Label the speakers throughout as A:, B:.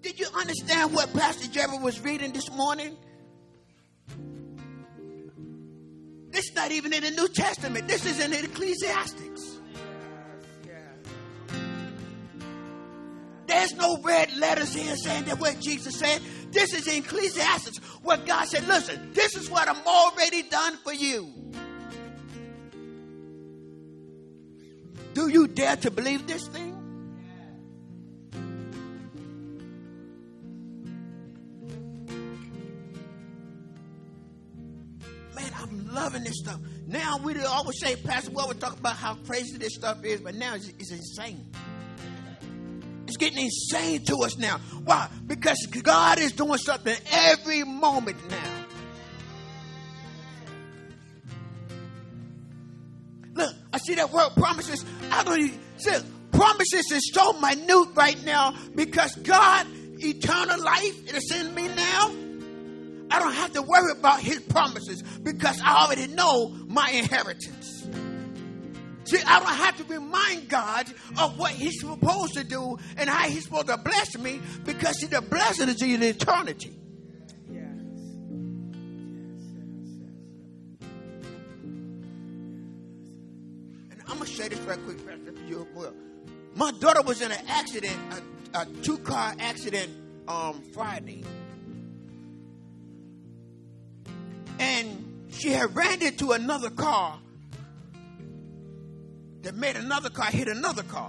A: did you understand what Pastor Jerry was reading this morning? This is not even in the New Testament. This is in Ecclesiastes. There's no red letters here saying that what Jesus said. This is in Ecclesiastes where God said, listen, this is what I'm already done for you. Do you dare to believe this thing? Man, I'm loving this stuff. Now we always say, Pastor, well, we talk about how crazy this stuff is, but now it's insane. It's getting insane to us now. Why? Because God is doing something every moment now. Look, I see that word promises. I don't even see promises is so minute right now because God, eternal life, is in me now. I don't have to worry about his promises because I already know my inheritance. See, I don't have to remind God of what he's supposed to do and how he's supposed to bless me because see, the blessing is in eternity.
B: Yes.
A: And I'm going to say this right quick, Pastor, if you will. My daughter was in an accident, a 2-car accident Friday. And she had ran into another car that made another car hit another car.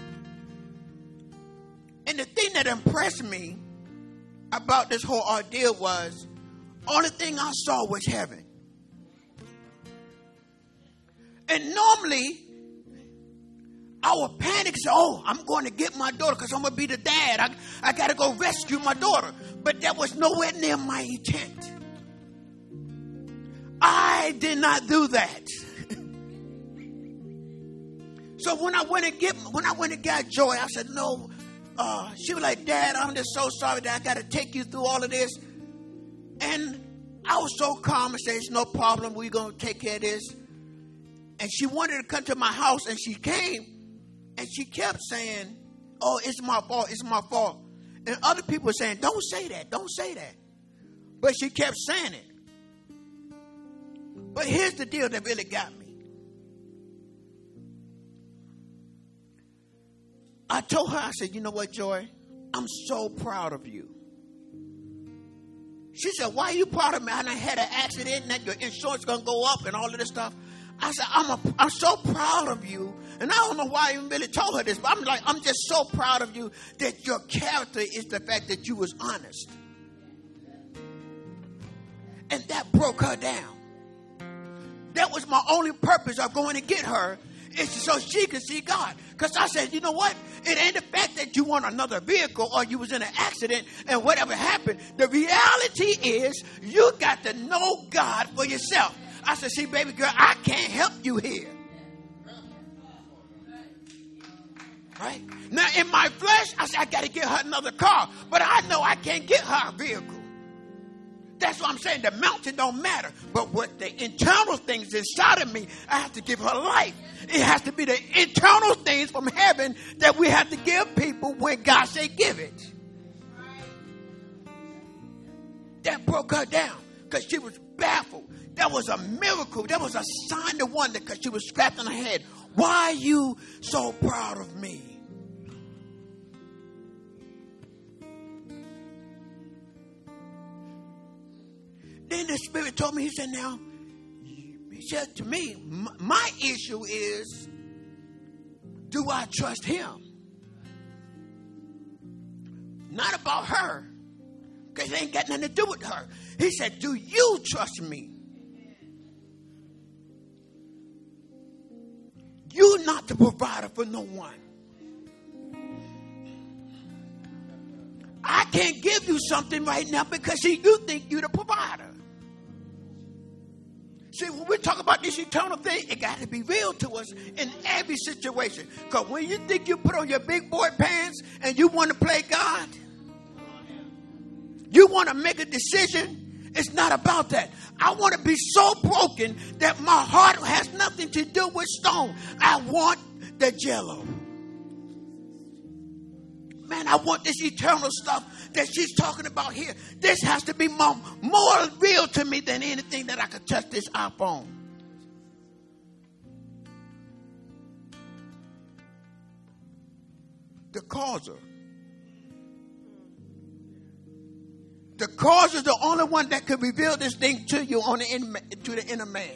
A: And the thing that impressed me about this whole ordeal was, only thing I saw was heaven. And normally, I would panic and say, oh, I'm going to get my daughter because I'm going to be the dad. I got to go rescue my daughter. But that was nowhere near my intent. I did not do that. So when I went and got Joy, I said, no. She was like, Dad, I'm just so sorry that I got to take you through all of this. And I was so calm and said, it's no problem. We're going to take care of this. And she wanted to come to my house, and she came, and she kept saying, oh, it's my fault. It's my fault. And other people were saying, don't say that. Don't say that. But she kept saying it. But here's the deal that really got me. I told her, I said, you know what, Joy? I'm so proud of you. She said, why are you proud of me? I had an accident and that your insurance going to go up and all of this stuff. I said, I'm so proud of you. And I don't know why I even really told her this, but I'm just so proud of you that your character is the fact that you was honest. And that broke her down. That was my only purpose of going to get her, is so she could see God. Because I said, you know what? It ain't the fact that you want another vehicle or you was in an accident and whatever happened. The reality is you got to know God for yourself. I said, see, baby girl, I can't help you here. Right? Now, in my flesh, I said, I got to get her another car. But I know I can't get her a vehicle. That's what I'm saying. The mountain don't matter. But what the internal things inside of me, I have to give her life. It has to be the internal things from heaven that we have to give people when God say give it. That broke her down because she was baffled. That was a miracle. That was a sign of wonder because she was scratching her head. Why are you so proud of me? Then the Spirit told me, he said, to me, my issue is, do I trust him? Not about her, because it ain't got nothing to do with her. He said, do you trust me? You're not the provider for no one. I can't give you something right now because you think you're the provider. See, when we talk about this eternal thing, it got to be real to us in every situation. Because when you think you put on your big boy pants and you want to play God, you want to make a decision, it's not about that. I want to be so broken that my heart has nothing to do with stone. I want the jello. Man, man, I want this eternal stuff that she's talking about here. This has to be more real to me than anything that I could touch this iPhone. The causer. The causer is the only one that could reveal this thing to you to the inner man.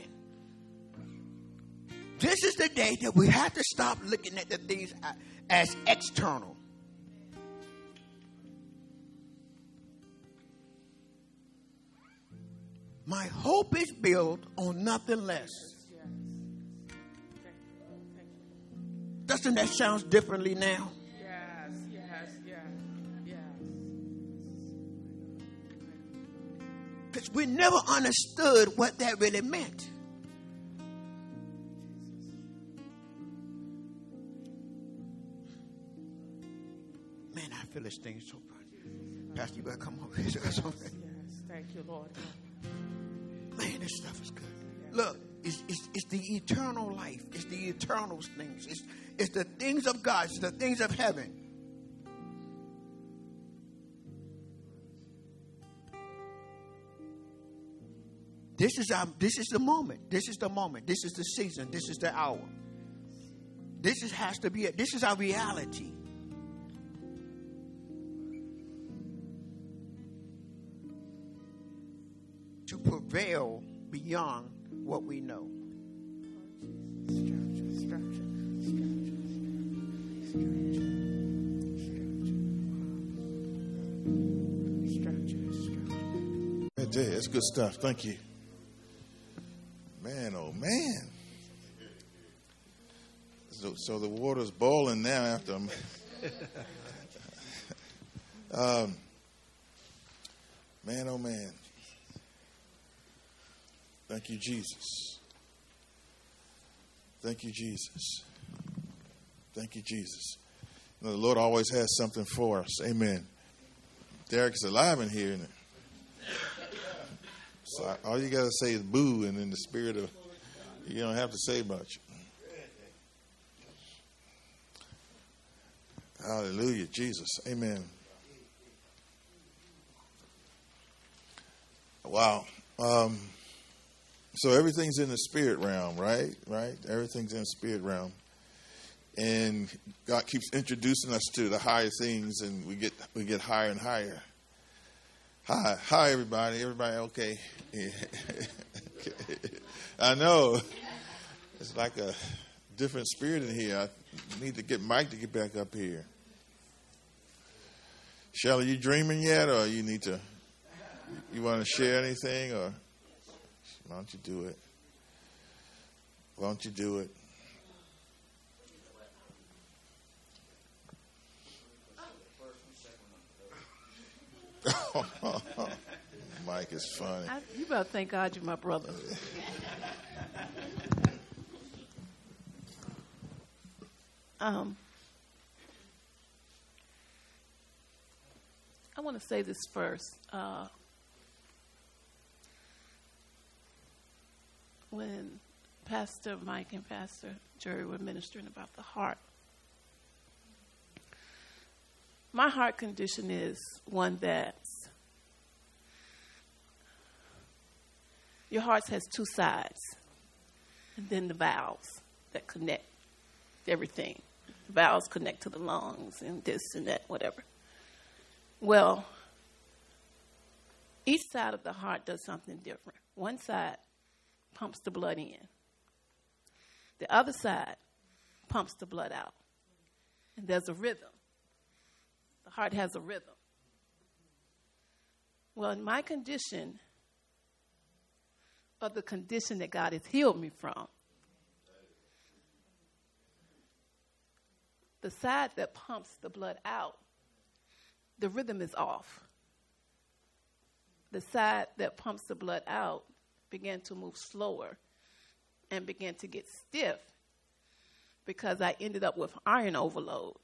A: This is the day that we have to stop looking at the things as external. My hope is built on nothing less. Doesn't that sound differently now? Because we never understood what that really meant. Man, I feel this thing so bad. Pastor, you better come over here. Yes,
B: thank you, Lord.
A: Man, this stuff is good. Look, it's the eternal life. It's the eternal things. It's the things of God. It's the things of heaven. This is the moment. This is the moment. This is the season. This is the hour. This has to be it. This is our reality. To prevail beyond what we know.
C: That's good stuff. Thank you. Man, oh man. So the water's boiling now after man, oh man. Thank you, Jesus. Thank you, Jesus. Thank you, Jesus. You know, the Lord always has something for us. Amen. Derek is alive in here, isn't it? So all you got to say is boo, and in the spirit of, you don't have to say much. Hallelujah, Jesus. Amen. Wow. So everything's in the spirit realm, right? Right? Everything's in the spirit realm. And God keeps introducing us to the higher things, and we get higher and higher. Hi, everybody. Everybody okay? I know. It's like a different spirit in here. I need to get Mike to get back up here. Shelley, you dreaming yet, or you want to share anything, or why don't you do it? Why don't you do it? Mike is funny.
B: You better thank God you're my brother. I want to say this first. When Pastor Mike and Pastor Jerry were ministering about the heart, my heart condition is one that's, your heart has two sides, and then the valves that connect everything. The valves connect to the lungs and this and that, whatever. Well, each side of the heart does something different. One side pumps the blood in. The other side pumps the blood out. And there's a rhythm. The heart has a rhythm. Well, in my condition, or the condition that God has healed me from, the side that pumps the blood out, the rhythm is off. The side that pumps the blood out began to move slower and began to get stiff because I ended up with iron overload.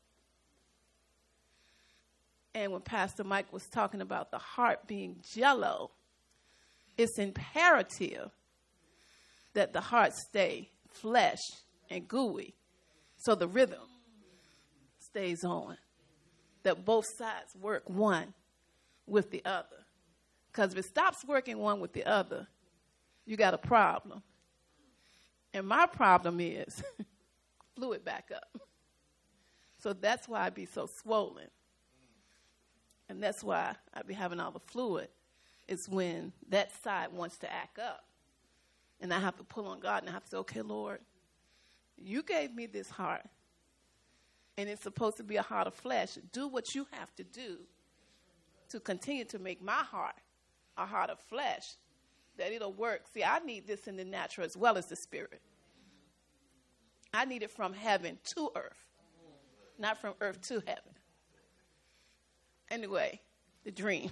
B: And when Pastor Mike was talking about the heart being jello, it's imperative that the heart stay flesh and gooey so the rhythm stays on. that both sides work one with the other. Because if it stops working one with the other, you got a problem. And my problem is fluid back up. So that's why I be so swollen. And that's why I be having all the fluid. It's when that side wants to act up. And I have to pull on God and I have to say, okay, Lord, you gave me this heart. And it's supposed to be a heart of flesh. Do what you have to do to continue to make my heart a heart of flesh, that it'll work. See, I need this in the natural as well as the spirit. I need it from heaven to earth, not from earth to heaven. Anyway, the dream.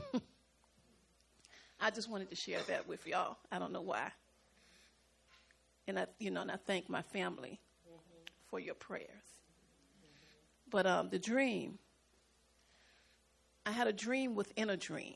B: I just wanted to share that with y'all. I don't know why. And I thank my family for your prayers. But the dream, I had a dream within a dream.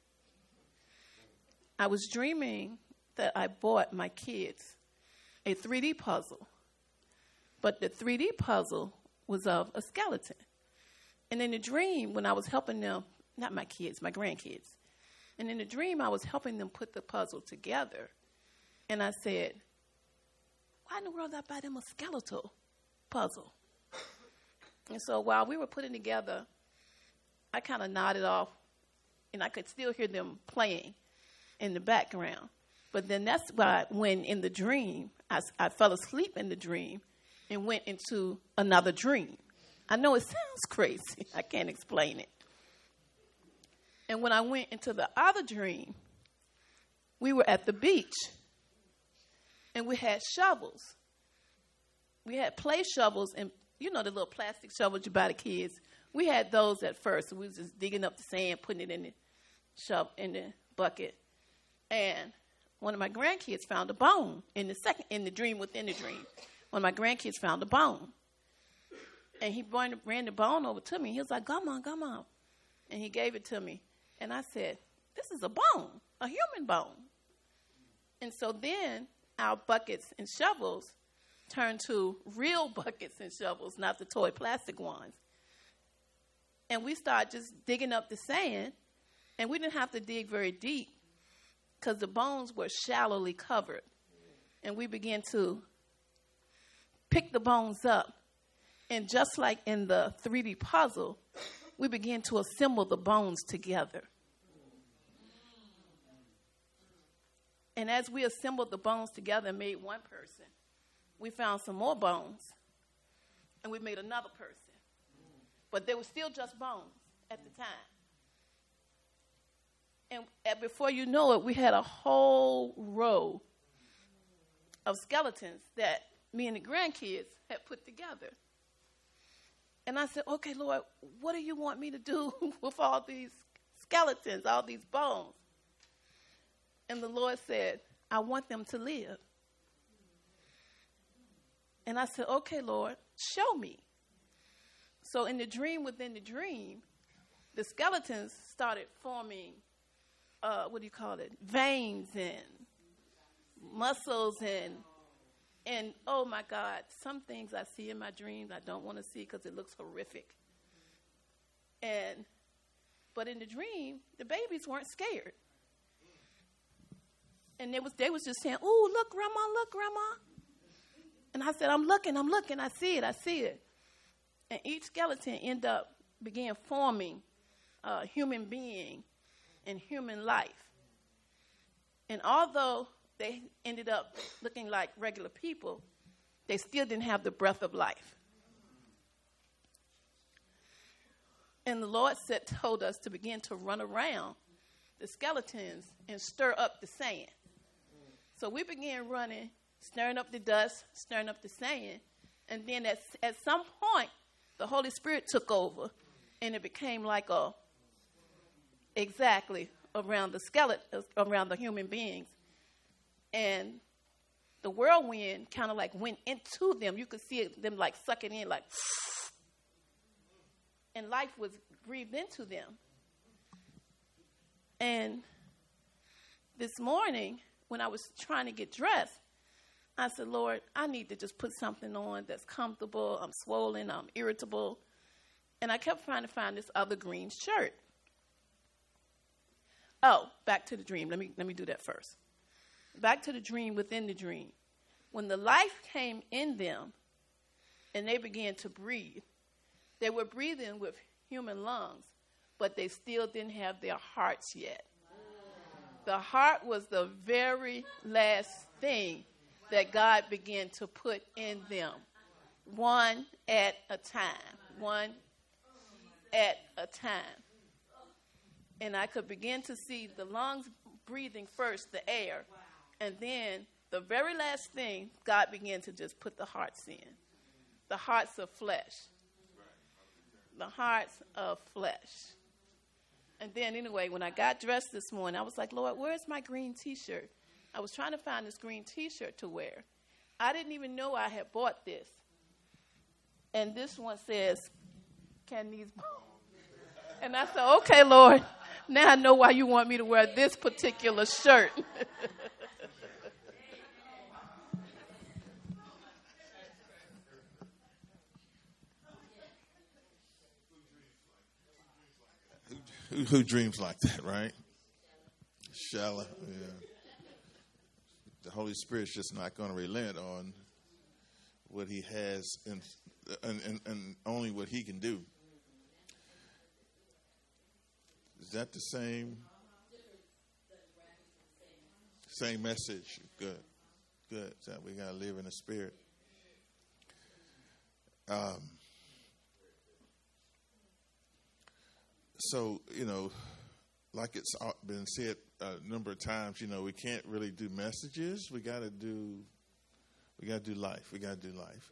B: I was dreaming that I bought my kids a 3D puzzle. But the 3D puzzle was of a skeleton. And in the dream, when I was helping them, not my kids, my grandkids. And in the dream, I was helping them put the puzzle together. And I said, why in the world did I buy them a skeletal puzzle? And so while we were putting together, I kind of nodded off, and I could still hear them playing in the background. But then that's why when in the dream, I fell asleep in the dream and went into another dream. I know it sounds crazy. I can't explain it. And when I went into the other dream, we were at the beach, and we had shovels. We had play shovels, and the little plastic shovels you buy the kids. We had those at first. We was just digging up the sand, putting it in the bucket. And one of my grandkids found a bone in the dream within the dream. One of my grandkids found a bone. And he ran the bone over to me. He was like, come on. And he gave it to me. And I said, this is a bone, a human bone. And so then our buckets and shovels turned to real buckets and shovels, not the toy plastic ones. And we started just digging up the sand. And we didn't have to dig very deep because the bones were shallowly covered. And we began to pick the bones up. And just like in the 3D puzzle, we began to assemble the bones together. And as we assembled the bones together and made one person, we found some more bones, and we made another person. But they were still just bones at the time. And before you know it, we had a whole row of skeletons that me and the grandkids had put together. And I said, okay, Lord, what do you want me to do with all these skeletons, all these bones? And the Lord said, I want them to live. And I said, okay, Lord, show me. So in the dream within the dream, the skeletons started forming, veins and muscles and oh my God, some things I see in my dreams I don't want to see because it looks horrific. But in the dream, the babies weren't scared. And they was just saying, "Ooh, look, Grandma." And I said, I'm looking, I see it. And each skeleton began forming a human being and human life. And although they ended up looking like regular people, they still didn't have the breath of life. And the Lord told us to begin to run around the skeletons and stir up the sand. So we began running, stirring up the dust, stirring up the sand. And then at some point, the Holy Spirit took over, and it became like exactly around the skeleton, around the human beings. And the whirlwind kind of like went into them. You could see them like sucking in, like, and life was breathed into them. And this morning, when I was trying to get dressed, I said, Lord, I need to just put something on that's comfortable. I'm swollen, I'm irritable. And I kept trying to find this other green shirt. Oh, back to the dream. Let me do that first. Back to the dream within the dream. When the life came in them and they began to breathe, they were breathing with human lungs, but they still didn't have their hearts yet. The heart was the very last thing that God began to put in them, one at a time, one at a time. And I could begin to see the lungs breathing first, the air, and then the very last thing, God began to just put the hearts in, the hearts of flesh, the hearts of flesh. And then anyway, when I got dressed this morning, I was like, Lord, where's my green T-shirt? I was trying to find this green T-shirt to wear. I didn't even know I had bought this. And this one says, can these... And I said, okay, Lord, now I know why you want me to wear this particular shirt.
C: Who dreams like that, right? Shallow, yeah. The Holy Spirit's just not going to relent on what he has and only what he can do. Is that the same message? Good. So we got to live in the Spirit. So, like it's been said a number of times, we can't really do messages. We got to do life. We got to do life.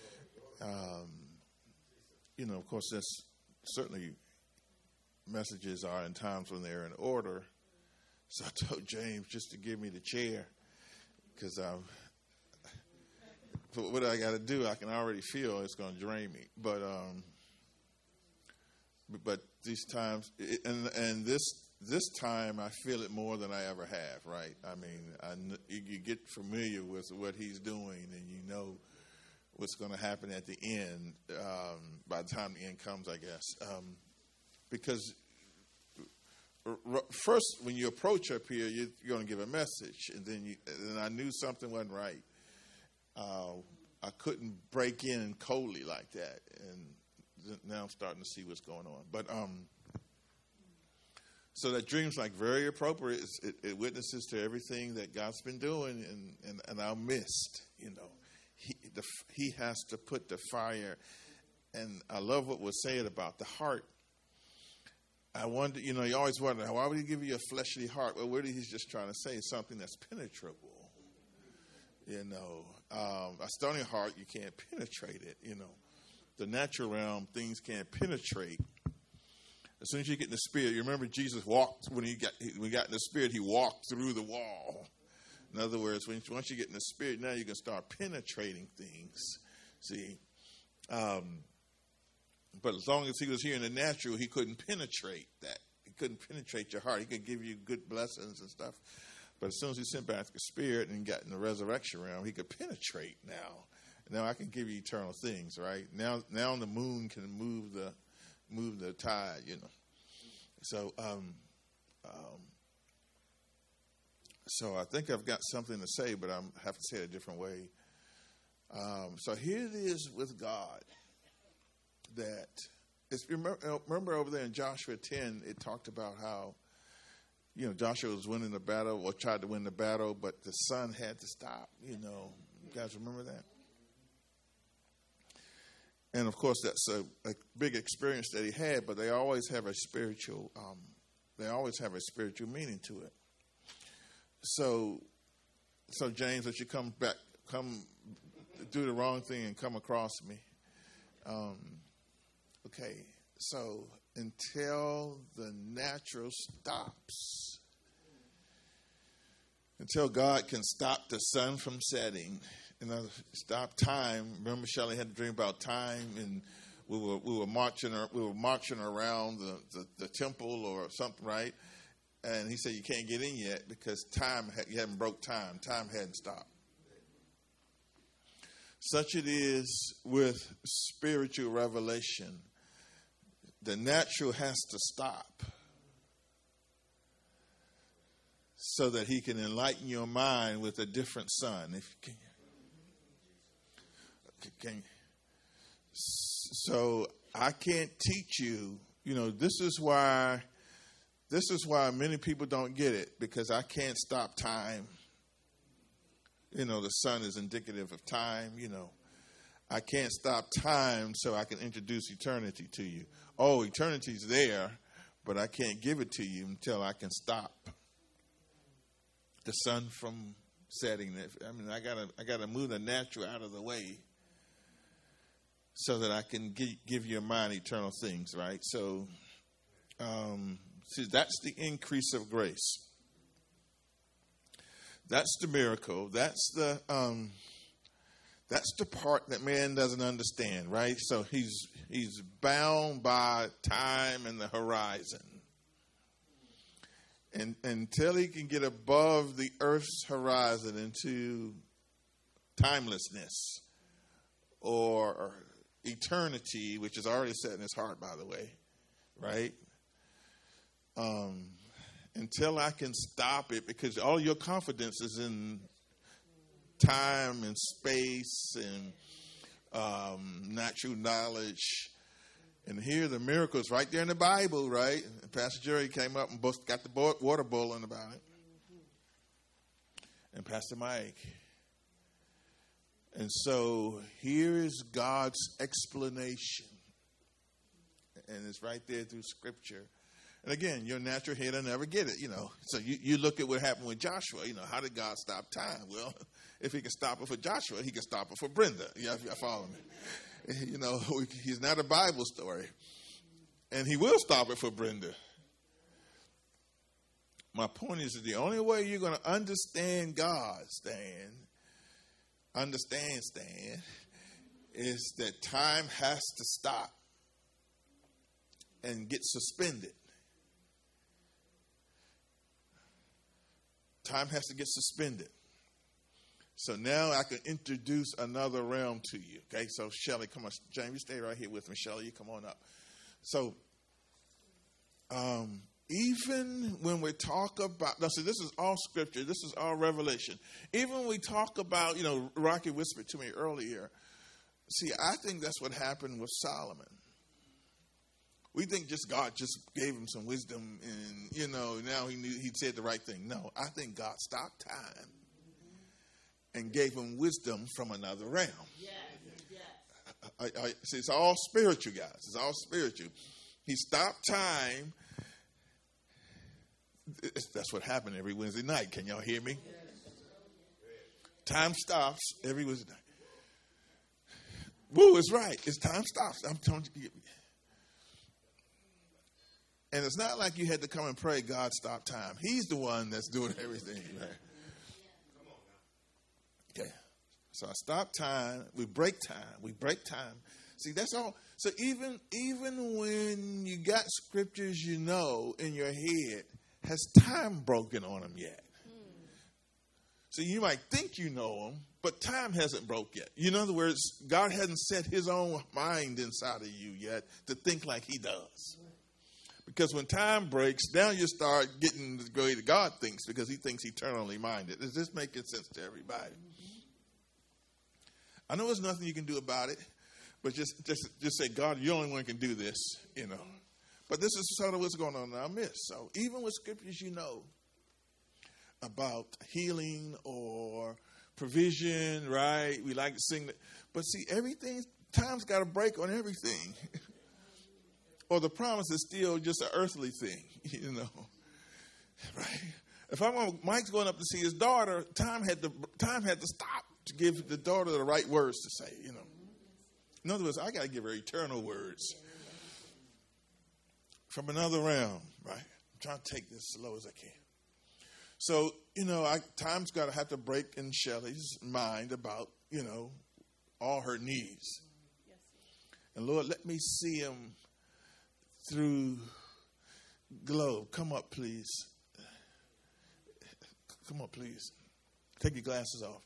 C: Of course, that's certainly messages are in times when they're in order. So I told James just to give me the chair because what I got to do, I can already feel it's going to drain me. But these times, and this time, I feel it more than I ever have. Right? I mean, you get familiar with what he's doing, and you know what's going to happen at the end. By the time the end comes, I guess, because first when you approach up here, you're going to give a message, and then I knew something wasn't right. I couldn't break in coldly like that, and now I'm starting to see what's going on. But so that dream's like very appropriate. It witnesses to everything that God's been doing, and I missed. He has to put the fire, and I love what was said about the heart. I wonder, you always wonder, why would he give you a fleshly heart? Well, what he's just trying to say is something that's penetrable. A stony heart, you can't penetrate it. The natural realm, things can't penetrate. As soon as you get in the spirit, you remember Jesus walked, when he got in the spirit, he walked through the wall. In other words, once you get in the spirit, now you can start penetrating things. See? But as long as he was here in the natural, he couldn't penetrate that. He couldn't penetrate your heart. He could give you good blessings and stuff. But as soon as he sent back the spirit and got in the resurrection realm, he could penetrate now. Now I can give you eternal things, right? Now the moon can move the tide, So so I think I've got something to say, but I have to say it a different way. So here it is with God. That remember over there in Joshua 10, it talked about how Joshua was winning the battle or tried to win the battle, but the sun had to stop. You guys remember that? And of course, that's a big experience that he had. But they always have a spiritual, meaning to it. So James, as you come do the wrong thing and come across me. Okay, so until the natural stops, until God can stop the sun from setting, stop time. Remember, Shelley had a dream about time, and we were marching around the temple or something, right? And he said you can't get in yet because you haven't broke time. Time hadn't stopped. Such it is with spiritual revelation, the natural has to stop so that he can enlighten your mind with a different sun. If you can. So I can't teach you. You know, this is why many people don't get it, because I can't stop time. You know, the sun is indicative of time. You know, I can't stop time so I can introduce eternity to you. Oh, eternity's there, but I can't give it to you until I can stop the sun from setting. I mean, I gotta move the natural out of the way so that I can give your mind eternal things, right? So, see, that's the increase of grace. That's the miracle. That's the part that man doesn't understand, right? So he's bound by time and the horizon. And until he can get above the earth's horizon into timelessness or eternity, which is already set in his heart, by the way, right? Until I can stop it, because all your confidence is in time and space and natural knowledge. And here the miracles right there in the Bible, right? And Pastor Jerry came up and got the water boiling about it. And Pastor Mike. And so here is God's explanation. And it's right there through Scripture. And again, your natural head will never get it, you know. So you look at what happened with Joshua. You know, how did God stop time? Well, if he can stop it for Joshua, he can stop it for Brenda. You follow me? You know, he's not a Bible story. And he will stop it for Brenda. My point is that the only way you're going to understand God, Stan, is that time has to stop and get suspended. Time has to get suspended. So now I can introduce another realm to you. Okay, so Shelley, come on. James, you stay right here with me. Shelley, you come on up. So even when we talk about, now see, this is all Scripture. This is all revelation. Even when we talk about, you know, Rocky whispered to me earlier. See, I think that's what happened with Solomon. We think God just gave him some wisdom and, you know, now he said the right thing. No, I think God stopped time and gave him wisdom from another realm. Yes. See, it's all spiritual, guys. It's all spiritual. He stopped time. That's what happened every Wednesday night. Can y'all hear me? Time stops every Wednesday night. Woo, it's right. It's time stops. I'm telling you. And it's not like you had to come and pray, God, stop time. He's the one that's doing everything. Right? Okay. So I stop time. We break time. See, that's all. So even when you got scriptures you know in your head, has time broken on them yet? So you might think you know them, but time hasn't broke yet. In other words, God hasn't set his own mind inside of you yet to think like he does. Because when time breaks, now you start getting the way that God thinks, because he thinks eternally minded. Is this making sense to everybody? I know there's nothing you can do about it, but just say, God, you're the only one who can do this, you know. But this is sort of what's going on in our midst. So even with scriptures you know about healing or provision, right? We like to sing that. But see, time's got a break on everything. Or the promise is still just an earthly thing, you know, right? If Mike's going up to see his daughter, time had to stop to give the daughter the right words to say, you know. In other words, I got to give her eternal words from another realm, right? I'm trying to take this as slow as I can. So, you know, time's got to have to break in Shelley's mind about, you know, all her needs. And Lord, let me see him through globe. Come up, please. Come up, please. Take your glasses off.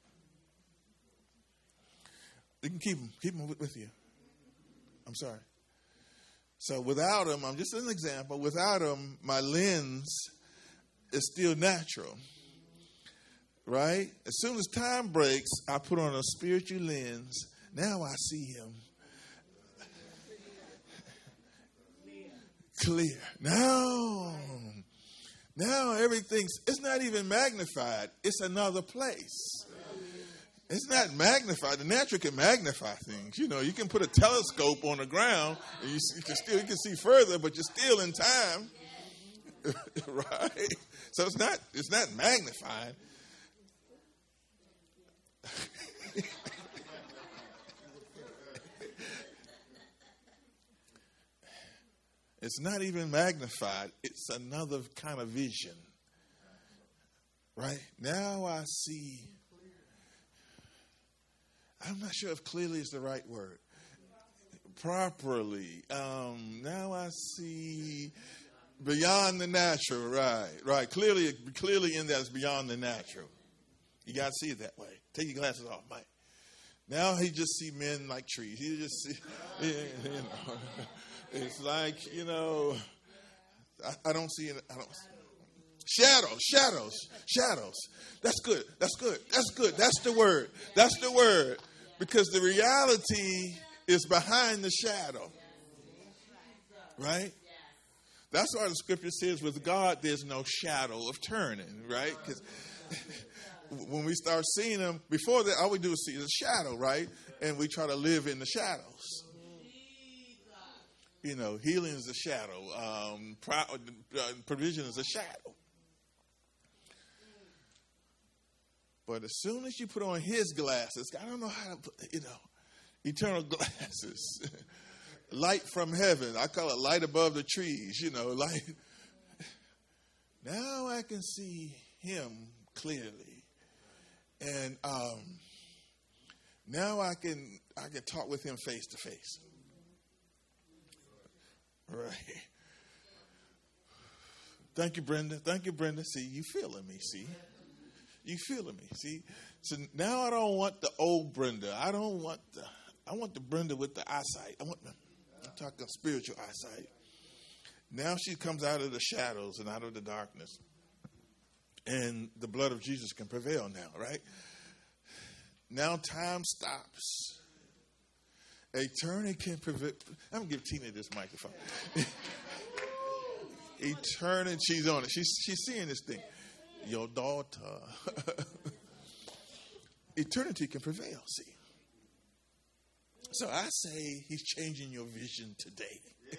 C: You can keep them with you. I'm sorry. So without them, I'm just an example, without them, my lens is still natural. Right? As soon as time breaks, I put on a spiritual lens. Now I see him clear. Now everything's, it's not even magnified. It's another place. It's not magnified. The natural can magnify things. You know, you can put a telescope on the ground and you can see further, but you're still in time. Right? So it's not magnified. It's not even magnified. It's another kind of vision. Right? Now I see. I'm not sure if clearly is the right word. Properly. Now I see beyond the natural. Right. Clearly in that is beyond the natural. You got to see it that way. Take your glasses off, Mike. Now he just see men like trees. He just see, you know. It's like, you know, I don't see it. Shadows. That's good. That's the word. Because the reality is behind the shadow. Right? That's why the scripture says with God there's no shadow of turning. Right? Because when we start seeing them, before that, all we do is see the shadow. Right? And we try to live in the shadows. You know, healing is a shadow. Provision is a shadow. But as soon as you put on his glasses, I don't know how to put, eternal glasses. Light from heaven. I call it light above the trees, light. Now I can see him clearly. And now I can talk with him face to face. Right. Thank you, Brenda. See, you feeling me, see? You feeling me, see? So now I don't want the old Brenda. I want the Brenda with the eyesight. I'm talking spiritual eyesight. Now she comes out of the shadows and out of the darkness. And the blood of Jesus can prevail now, right? Now time stops. Eternity can prevail. I'm going to give Tina this microphone. Eternity, she's on it. She's seeing this thing. Your daughter. Eternity can prevail, see. So I say he's changing your vision today.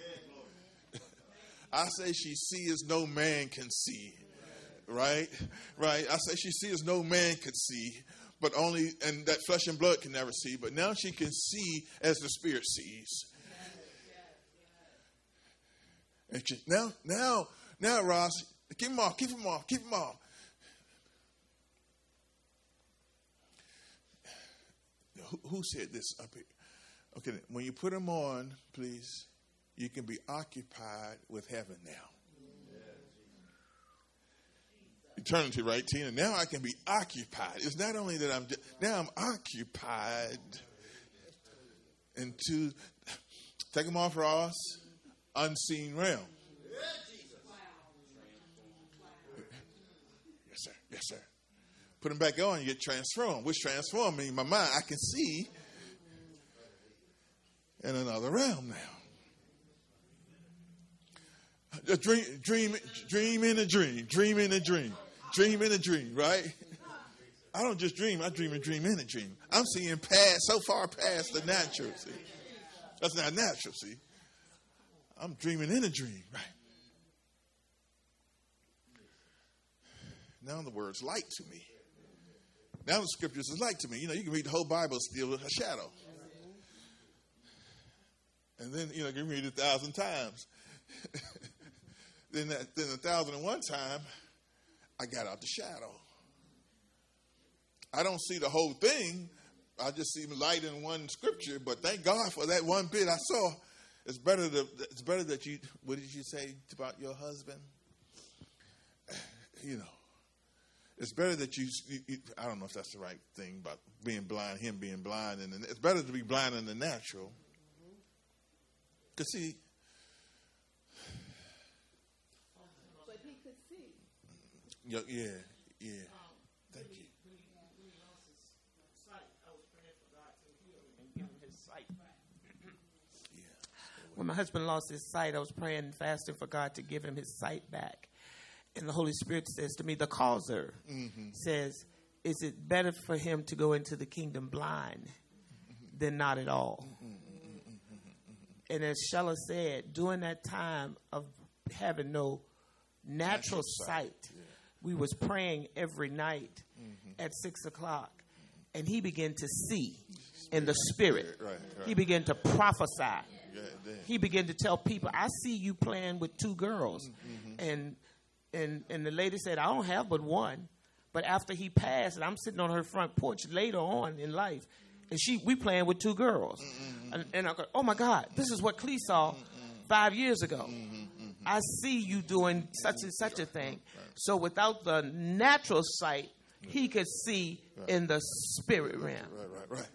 C: I say she sees as no man can see. Right? I say she sees as no man could see. But only, and that flesh and blood can never see. But now she can see as the Spirit sees. And she, now, Ross, keep him off. Who said this up here? Okay, when you put them on, please, you can be occupied with heaven now. Eternity, right, Tina? Now I can be occupied. It's not only that I'm occupied into, take them off, Ross, unseen realm. Yes, sir. Put them back on, you get transformed. Which transform means my mind, I can see in another realm now. Dream in a dream, right? I don't just dream. I dream in a dream. I'm seeing so far past the natural, see. That's not natural, see. I'm dreaming in a dream, right? Now the word's light to me. Now the scriptures is light to me. You can read the whole Bible still with a shadow. And then, you can read it 1,000 times. then 1,001 time, I got out the shadow. I don't see the whole thing. I just see light in one scripture. But thank God for that one bit I saw. It's better that you. What did you say about your husband? It's better that you. I don't know if that's the right thing about being blind. Him being blind, and it's better to be blind in the natural. Because see,
B: he could see.
C: Yeah. Thank you.
D: When he lost his sight, I was praying for God to heal him and give him his sight back. When my husband lost his sight, I was praying and fasting for God to give him his sight back. And the Holy Spirit says to me, the causer says, is it better for him to go into the kingdom blind than not at all? And as Sheila said, during that time of having no natural sight, we was praying every night at 6 o'clock. And he began to see in the spirit. Right. He began to prophesy. He began to tell people, I see you playing with 2 girls. And the lady said, I don't have but one. But after he passed, and I'm sitting on her front porch later on in life, and we playing with 2 girls. And I go, oh, my God, this is what Clee saw 5 years ago. I see you doing such and such a thing. So without the natural sight, he could see in the spirit realm.
C: Right.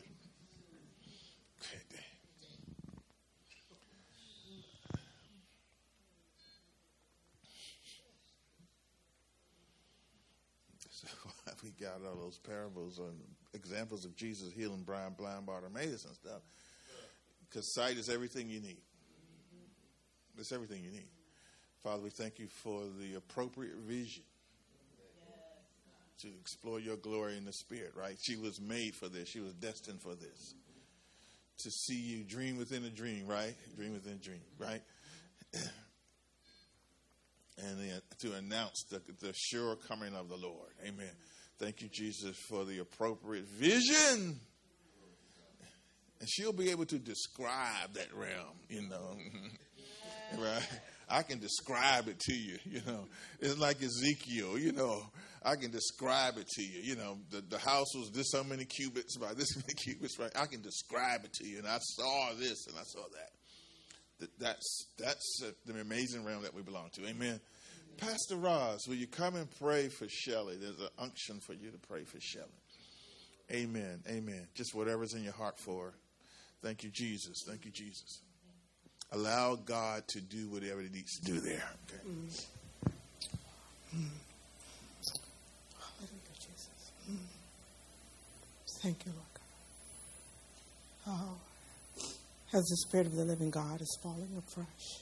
C: We got all those parables and examples of Jesus healing blind Bartimaeus and stuff. Because sight is everything you need. It's everything you need. Father, we thank you for the appropriate vision to explore your glory in the spirit, right? She was made for this. She was destined for this. To see you dream within a dream, right? Dream within a dream, right? And then to announce the sure coming of the Lord. Amen. Thank you, Jesus, for the appropriate vision. And she'll be able to describe that realm, Right? I can describe it to you, It's like Ezekiel, I can describe it to you. The house was this so many cubits by this many cubits, right? I can describe it to you. And I saw this and I saw that. That's the amazing realm that we belong to. Amen. Pastor Roz, will you come and pray for Shelley? There's an unction for you to pray for Shelley. Amen. Just whatever's in your heart for her. Thank you, Jesus. Thank you, Jesus. Allow God to do whatever he needs to do there. Okay.
D: Hallelujah, Jesus. Thank you, Lord God. As the Spirit of the living God is falling afresh.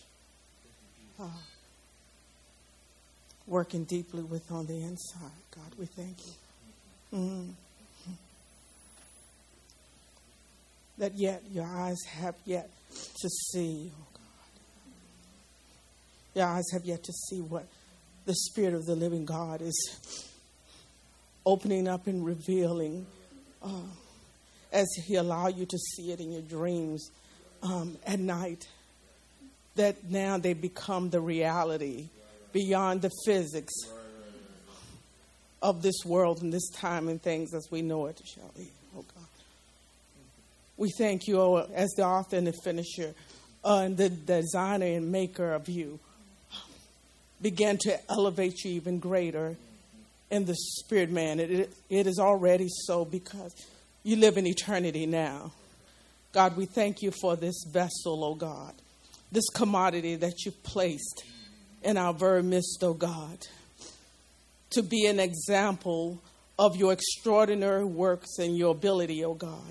D: Working deeply on the inside. God, we thank you. That yet your eyes have yet to see, oh God. Your eyes have yet to see what the Spirit of the living God is opening up and revealing as he allow you to see it in your dreams at night. That now they become the reality beyond the physics of this world and this time and things as we know it, Shelley. Oh, God. We thank you, as the author and the finisher and the designer and maker of you. Begin to elevate you even greater in the spirit, man. It is already so because you live in eternity now. God, we thank you for this vessel, oh God. This commodity that you've placed in our very midst, oh God, to be an example of your extraordinary works and your ability, oh God,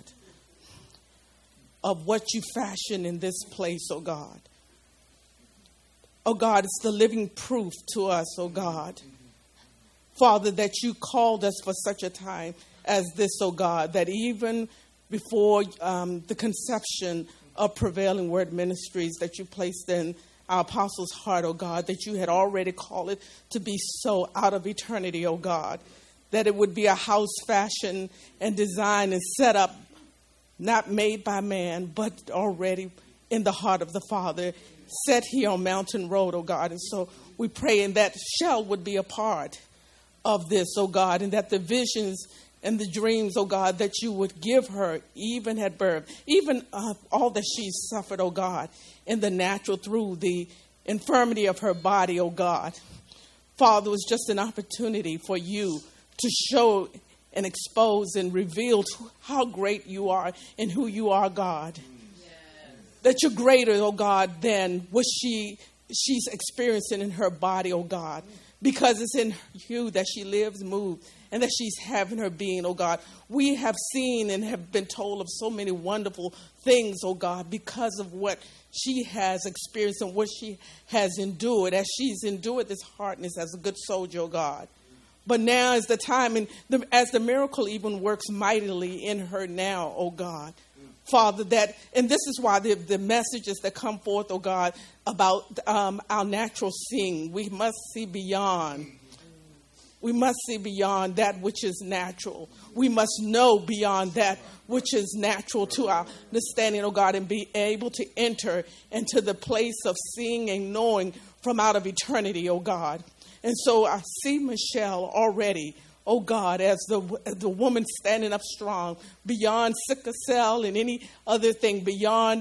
D: of what you fashion in this place, oh God. Oh God, it's the living proof to us, oh God, Father, that you called us for such a time as this, oh God, that even before the conception of Prevailing Word Ministries that you placed in our apostles' heart, oh God, that you had already called it to be so out of eternity, oh God, that it would be a house fashioned and designed and set up, not made by man, but already in the heart of the Father, set here on Mountain Road, oh God. And so we pray and that Shell would be a part of this, oh God, and that the visions and the dreams, oh God, that you would give her even at birth, even all that she's suffered, oh God, in the natural through the infirmity of her body, oh God. Father, it was just an opportunity for you to show and expose and reveal how great you are and who you are, God. Yes. That you're greater, oh God, than what she she's experiencing in her body, oh God, because it's in you that she lives, moves, and that she's having her being, oh God. We have seen and have been told of so many wonderful things, oh God, because of what she has experienced and what she has endured, as she's endured this hardness as a good soldier, oh God. But now is the time, and as the miracle even works mightily in her now, oh God. Father, and this is why the messages that come forth, oh God, about our natural seeing, we must see beyond. We must see beyond that which is natural. We must know beyond that which is natural to our understanding, oh God, and be able to enter into the place of seeing and knowing from out of eternity, oh God. And so I see Michelle already, oh God, as the woman standing up strong, beyond sickle cell and any other thing, beyond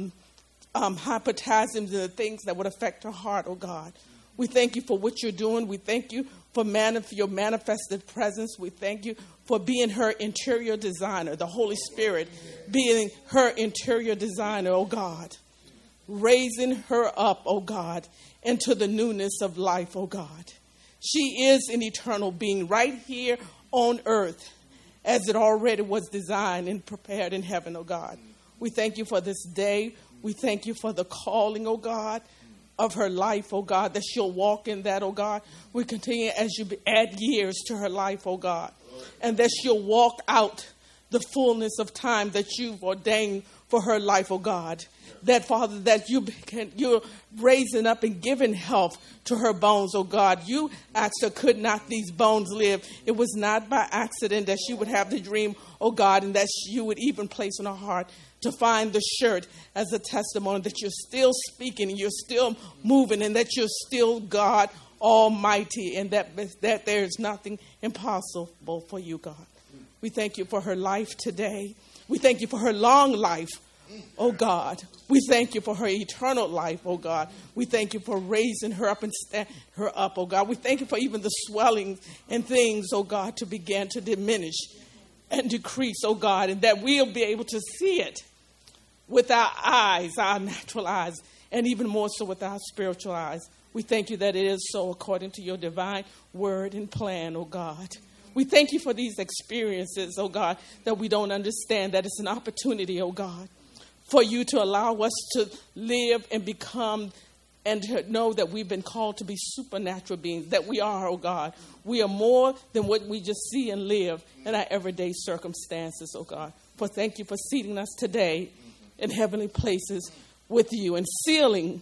D: hypertension and the things that would affect her heart, oh God. We thank you for what you're doing. We thank you for your manifested presence. We thank you for being her interior designer, the Holy Spirit being her interior designer, oh God. Raising her up, oh God, into the newness of life, oh God. She is an eternal being right here on earth as it already was designed and prepared in heaven, oh God. We thank you for this day. We thank you for the calling, oh God, of her life, oh God, that she'll walk in that, oh God. We continue as you add years to her life, oh God, and that she'll walk out the fullness of time that you've ordained for her life, oh God. That, Father, that you're raising up and giving health to her bones, oh God. You asked her, could not these bones live? It was not by accident that she would have the dream, oh God, and that you would even place in her heart to find the shirt as a testimony that you're still speaking and you're still moving and that you're still God Almighty and that there is nothing impossible for you, God. We thank you for her life today. We thank you for her long life, oh God. We thank you for her eternal life, oh God. We thank you for raising her up and stand her up, oh God. We thank you for even the swelling and things, oh God, to begin to diminish and decrease, oh God, and that we'll be able to see it with our eyes, our natural eyes, and even more so with our spiritual eyes. We thank you that it is so according to your divine word and plan, oh God. We thank you for these experiences, oh God, that we don't understand, that it's an opportunity, oh God, for you to allow us to live and become and to know that we've been called to be supernatural beings, that we are, oh God. We are more than what we just see and live in our everyday circumstances, oh God. For thank you for seating us today in heavenly places with you and sealing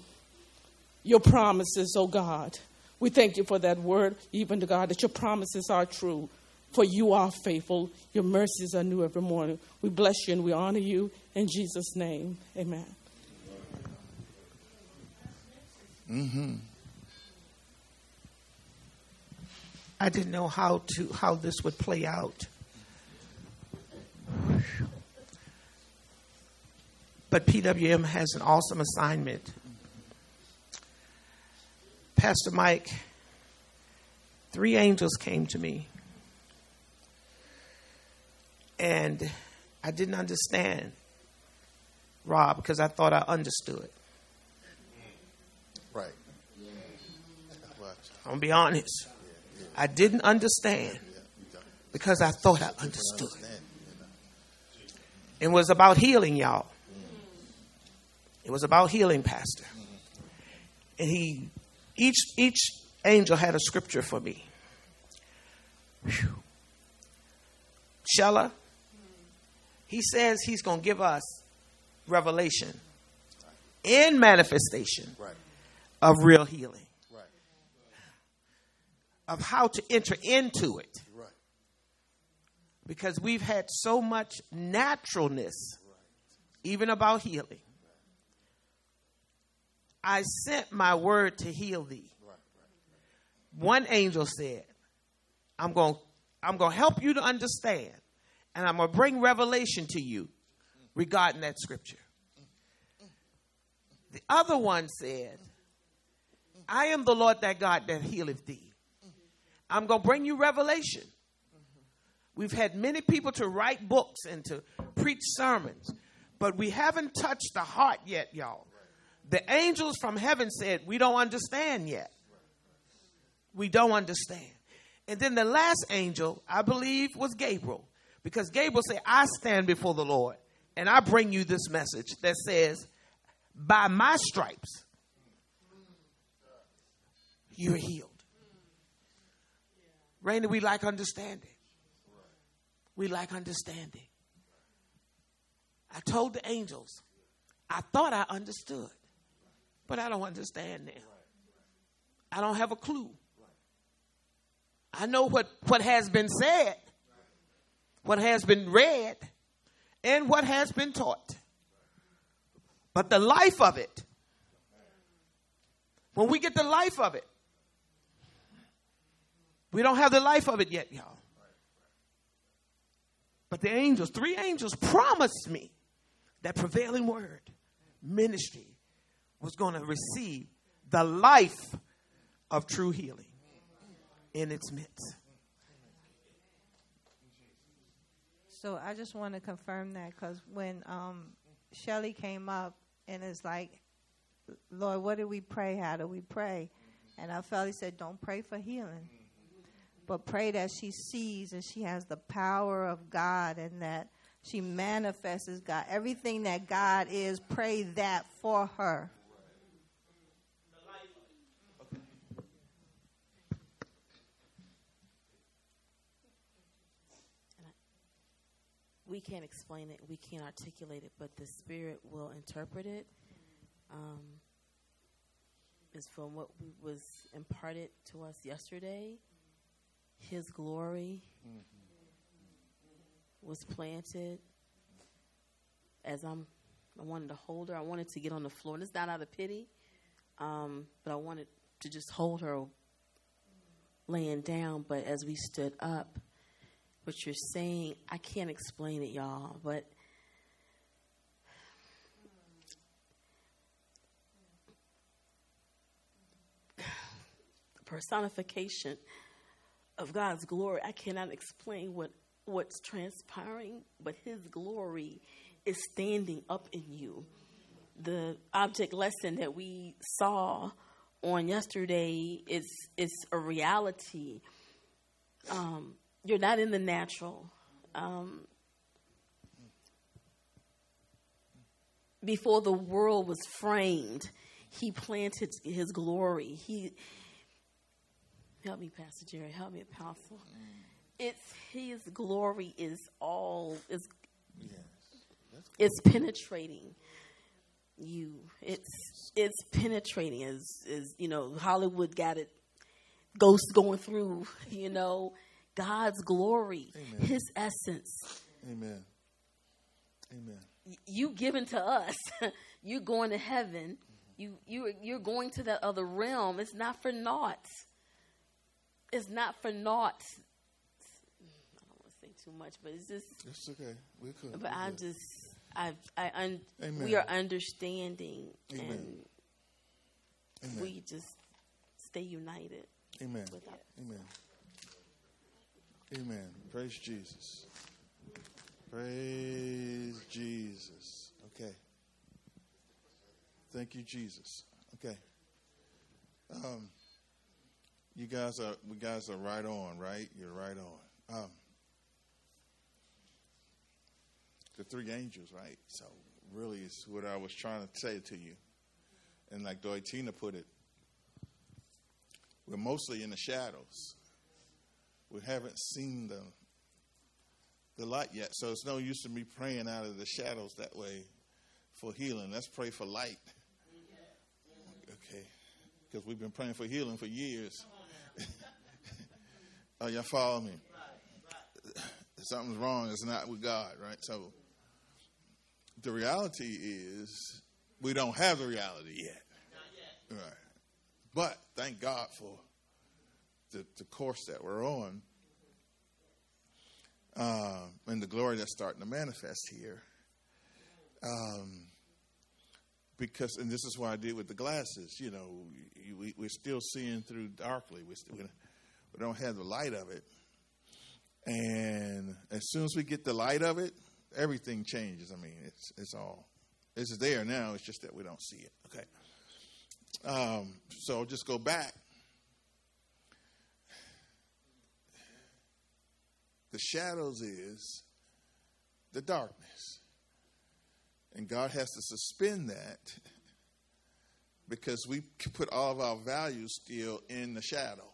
D: your promises, oh God. We thank you for that word, even to God, that your promises are true. For you are faithful. Your mercies are new every morning. We bless you and we honor you in Jesus' name. Amen.
A: Mm-hmm. I didn't know how this would play out. But PWM has an awesome assignment. Pastor Mike, 3 angels came to me. And I didn't understand, Rob, because I thought I understood.
C: Right.
A: I'm going to be honest. I didn't understand because I thought I understood. It was about healing, y'all. It was about healing, Pastor. And each angel had a scripture for me. Whew. Shella, he says he's going to give us revelation in manifestation of real healing. Of how to enter into it. Because we've had so much naturalness, even about healing. I sent my word to heal thee. One angel said, I'm going to help you to understand, and I'm going to bring revelation to you regarding that scripture. The other one said, I am the Lord thy God that healeth thee. I'm going to bring you revelation. We've had many people to write books and to preach sermons, but we haven't touched the heart yet, y'all.
E: The angels from heaven said, we don't understand yet. We don't understand. And then the last angel, I believe, was Gabriel. Because Gabriel said, I stand before the Lord and I bring you this message that says, by my stripes, you're healed. Rainy, we like understanding. We like understanding. I told the angels, I thought I understood, but I don't understand now. I don't have a clue. I know what has been said, what has been read, and what has been taught. But the life of it, when we get the life of it, we don't have the life of it yet, y'all. But the angels, 3 angels promised me that Prevailing Word ministry was going to receive the life of true healing in its midst.
F: So I just want to confirm that, because when Shelley came up and it's like, Lord, what do we pray? How do we pray? And I felt he said, don't pray for healing, but pray that she sees and she has the power of God and that she manifests God. Everything that God is, pray that for her.
G: We can't explain it. We can't articulate it, but the Spirit will interpret it. It's from what was imparted to us yesterday. His glory was planted. As I wanted to hold her. I wanted to get on the floor. And it's not out of pity, but I wanted to just hold her laying down. But as we stood up, what you're saying, I can't explain it, y'all, but personification of God's glory, I cannot explain what's transpiring, but his glory is standing up in you. The object lesson that we saw on yesterday is a reality. You're not in the natural. Before the world was framed, he planted his glory. Help me, Pastor Jerry. Help me, Apostle. It's his glory is penetrating you. It's penetrating as you know, Hollywood got it, ghosts going through, you know, God's glory, Amen. His essence.
C: Amen. Amen.
G: You given to us. You're going to heaven. You're going to that other realm. It's not for naught. It's not for naught. I don't want to say too much, but it's just.
C: It's okay. We could.
G: But we are understanding,
C: Amen.
G: and we just stay united.
C: Amen. Amen. Amen. Praise Jesus. Praise Jesus. Okay. Thank you, Jesus. Okay. We guys are right on, right? You're right on. The 3 angels, right? So really it's what I was trying to say to you. And like Doitina put it, we're mostly in the shadows. We haven't seen the light yet. So it's no use to me praying out of the shadows that way for healing. Let's pray for light. Okay. Because we've been praying for healing for years. Oh, y'all follow me? Something's wrong. It's not with God, right? So the reality is we don't have the reality yet. Right. But thank God for the course that we're on, and the glory that's starting to manifest here. Because, and this is what I did with the glasses, you know, we're still seeing through darkly. We don't have the light of it. And as soon as we get the light of it, everything changes. I mean, it's all It's there now. It's just that we don't see it. Okay. So just go back. The shadows is the darkness. And God has to suspend that because we put all of our values still in the shadow.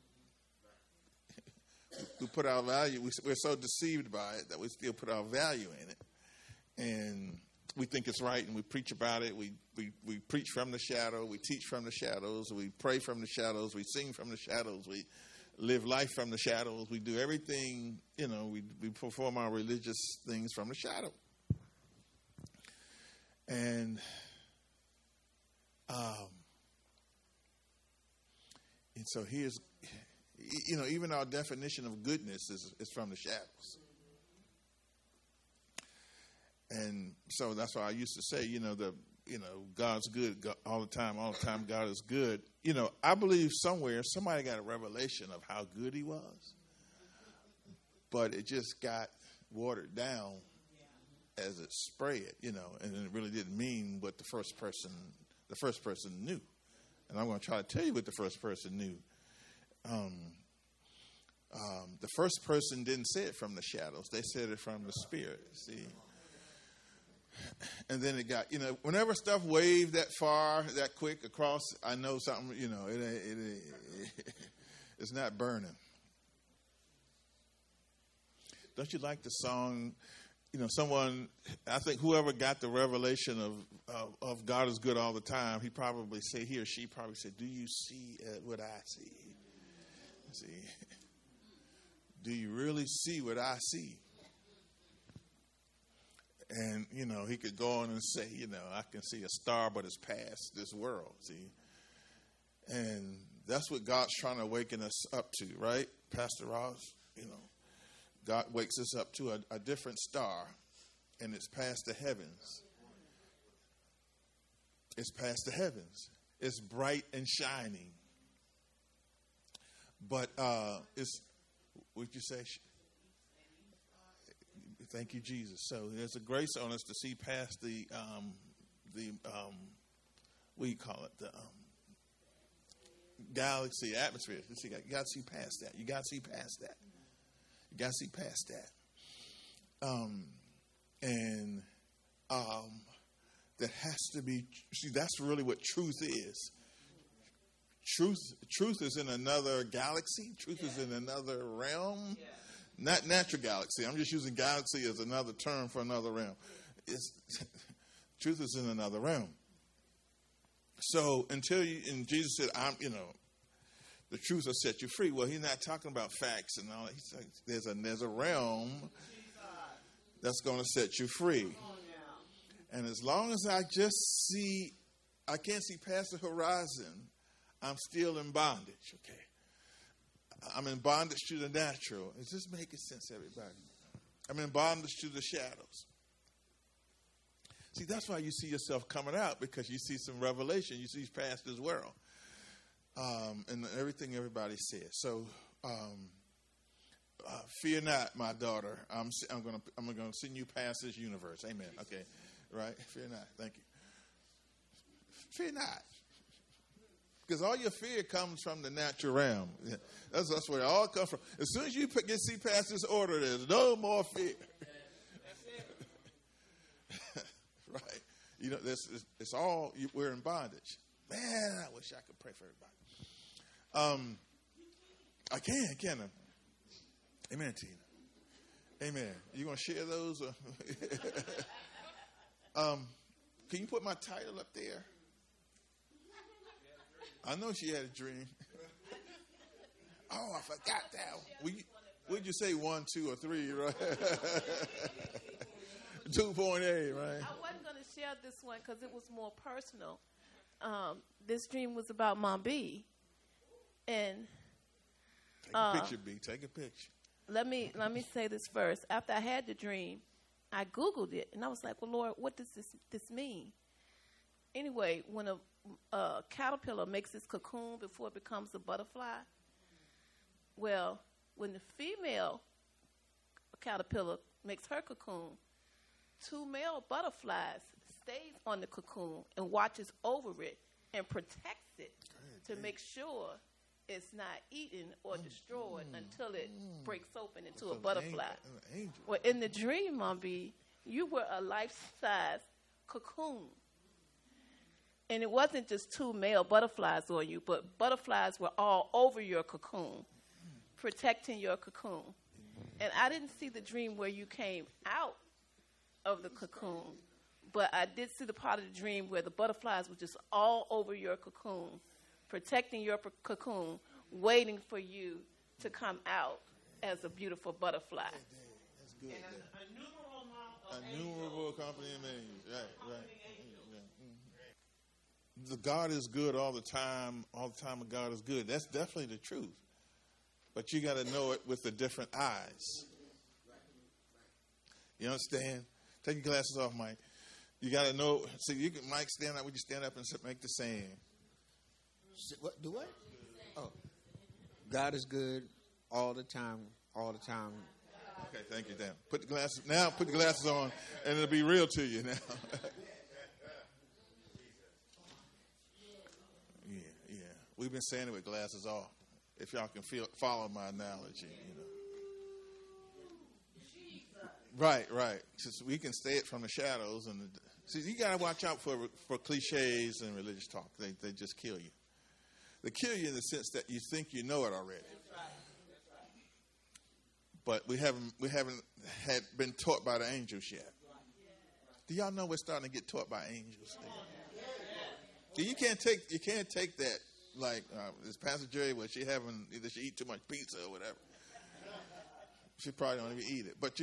C: We put our value, we're so deceived by it that we still put our value in it. And we think it's right and we preach about it. We preach from the shadow. We teach from the shadows. We pray from the shadows. We sing from the shadows. We live life from the shadows. We do everything, we perform our religious things from the shadow. And so here's, even our definition of goodness is from the shadows. And so that's why I used to say, God's good all the time God is good. I believe somewhere somebody got a revelation of how good he was, but it just got watered down as it spread, and it really didn't mean what the first person knew. And I'm going to try to tell you what the first person knew. The first person didn't say it from the shadows. They said it from the Spirit, see. And then it got, whenever stuff waved that far, that quick across, I know something, it's not burning. Don't you like the song, someone, I think whoever got the revelation of God is good all the time, he or she probably said, do you see what I see? See, do you really see what I see? And, he could go on and say, I can see a star, but it's past this world, see? And that's what God's trying to awaken us up to, right? Pastor Ross, God wakes us up to a different star, and it's past the heavens. It's past the heavens. It's bright and shining. But what'd you say? Thank you, Jesus. So there's a grace on us to see past the what do you call it? The galaxy atmosphere. You got to see past that. You got to see past that. You got to see past that. And that has to be. See, that's really what truth is. Truth is in another galaxy. Truth is in another realm. Not natural galaxy. I'm just using galaxy as another term for another realm. Truth is in another realm. So and Jesus said, the truth will set you free. Well, he's not talking about facts and all that. He's like, there's a realm that's going to set you free. And as long as I can't see past the horizon, I'm still in bondage, okay? I'm in bondage to the natural. Is this making sense, everybody? I'm in bondage to the shadows. See, that's why you see yourself coming out, because you see some revelation. You see past this world. And everything everybody says. So, fear not, my daughter. I'm going to send you past this universe. Amen. Okay. Right? Fear not. Thank you. Fear not. Because all your fear comes from the natural realm. Yeah. That's where it all comes from. As soon as you see past this order, there's no more fear. Right? It's all, we're in bondage. Man, I wish I could pray for everybody. I can I? Amen, Tina. Amen. You going to share those? Can you put my title up there? I know she had a dream. Oh, I forgot that. Would you say 1, 2, or 3, right? 2.8, right?
B: I wasn't going to share this one because it was more personal. This dream was about Mom B. And
C: take a picture, B. Take a picture.
B: Let me say this first. After I had the dream, I Googled it, and I was like, well, Lord, what does this mean? Anyway, when a caterpillar makes its cocoon before it becomes a butterfly, well, when the female caterpillar makes her cocoon, 2 male butterflies stays on the cocoon and watches over it and protects it to make sure it's not eaten or destroyed until it breaks open into a butterfly. Well, in the dream, Mom B, you were a life-size cocoon. And it wasn't just 2 male butterflies on you, but butterflies were all over your cocoon, protecting your cocoon. And I didn't see the dream where you came out of the cocoon, but I did see the part of the dream where the butterflies were just all over your cocoon, protecting your cocoon, waiting for you to come out as a beautiful butterfly.
C: That's good.
E: And an
C: innumerable company of angels. Right. The God is good all the time God is good. That's definitely the truth. But you got to know it with the different eyes. You understand? Take your glasses off, Mike. You got to know. See, you can, Mike, stand up. Would you stand up and make the same?
A: What? Do what? Oh. God is good all the time.
C: Okay, thank you, Dan. Put the glasses on, and it'll be real to you now. Yeah. We've been saying it with glasses off. If y'all can follow my analogy, Right. Since we can say it from the shadows, and see, you got to watch out for cliches and religious talk. They just kill you. They kill you in the sense that you think you know it already. But we haven't had been taught by the angels yet. Do y'all know we're starting to get taught by angels? You can't take that like this Pastor Jerry, where either she eat too much pizza or whatever. She probably don't even eat it. But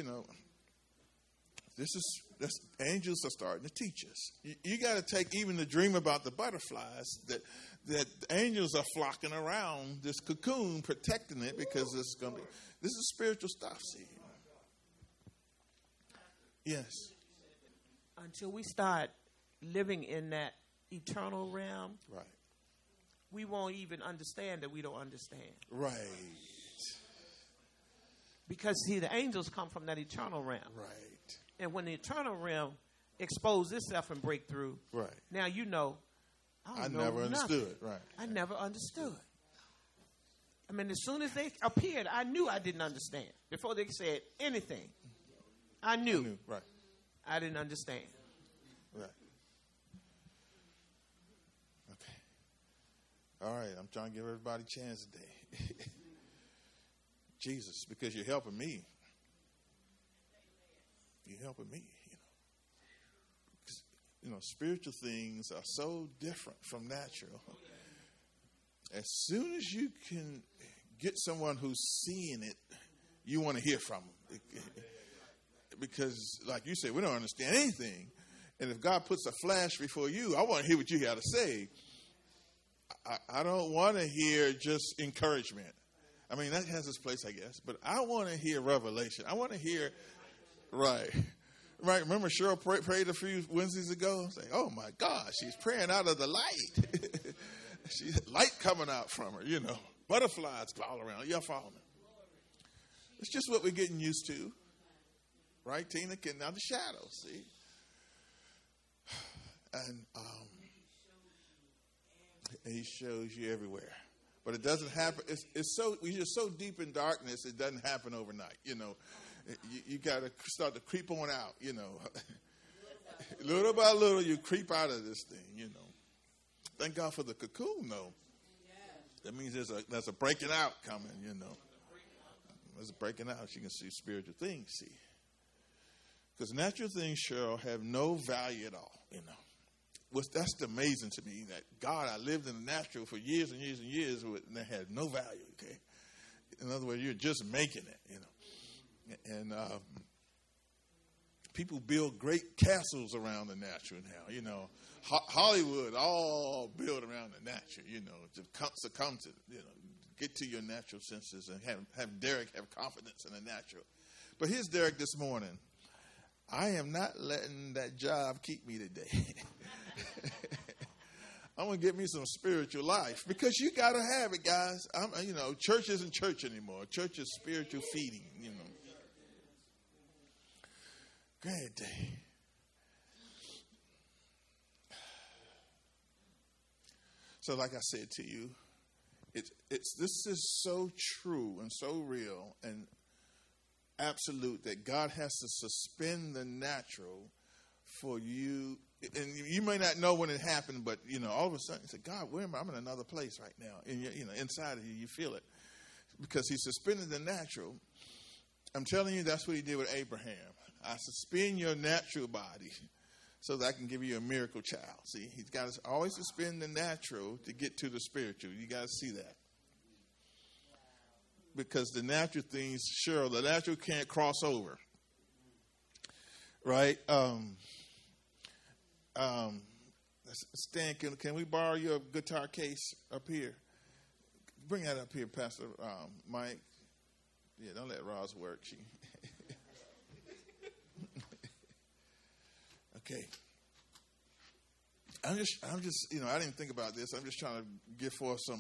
C: this angels are starting to teach us. You got to take even the dream about the butterflies that angels are flocking around this cocoon, protecting it, because this is spiritual stuff. See, yes.
E: Until we start living in that eternal realm,
C: right,
E: we won't even understand that we don't understand.
C: Right.
E: Because see, the angels come from that eternal realm.
C: Right.
E: And when the eternal realm exposes itself and break through,
C: right.
E: Now I
C: never understood. Right.
E: I never understood. I mean, as soon as they appeared, I knew I didn't understand. Before they said anything, I knew.
C: Right.
E: I didn't understand.
C: Right. Okay. All right. I'm trying to give everybody a chance today. Jesus, because you're helping me. You're helping me, spiritual things are so different from natural. As soon as you can get someone who's seeing it, you want to hear from them. Because, like you said, we don't understand anything. And if God puts a flash before you, I want to hear what you got to say. I don't want to hear just encouragement. I mean, that has its place, I guess. But I want to hear revelation. I want to hear... Right. Remember Cheryl prayed a few Wednesdays ago? Saying, oh, my God, she's praying out of the light. She's light coming out from her, Butterflies all around. Y'all follow me? It's just what we're getting used to. Right, Tina? Getting out the shadows, see? And he shows you everywhere. But it doesn't happen. We're just so deep in darkness, it doesn't happen overnight, You got to start to creep on out, Little by little, you creep out of this thing, Thank God for the cocoon, though. That means there's a breaking out coming, There's a breaking out. You can see spiritual things, see. Because natural things, Cheryl, have no value at all, That's amazing to me, that God, I lived in the natural for years and years and years, and that had no value, okay? In other words, you're just making it, And people build great castles around the natural now. Hollywood all built around the natural, to succumb to, get to your natural senses and have Derek have confidence in the natural. But here's Derek this morning. I am not letting that job keep me today. I'm going to get me some spiritual life, because you got to have it, guys. Church isn't church anymore. Church is spiritual feeding, Good day. So like I said to you, this is so true and so real and absolute that God has to suspend the natural for you. And you may not know when it happened, but, all of a sudden you say, God, where am I? I'm in another place right now. And, inside of you, you feel it. Because he suspended the natural. I'm telling you, that's what he did with Abraham. I suspend your natural body so that I can give you a miracle child. See, he's got to always suspend the natural to get to the spiritual. You got to see that. Because the natural things, sure, the natural can't cross over. Right? Stan, can we borrow your guitar case up here? Bring that up here, Pastor Mike. Yeah, don't let Roz work. Okay. I'm just, I didn't think about this. I'm just trying to give forth some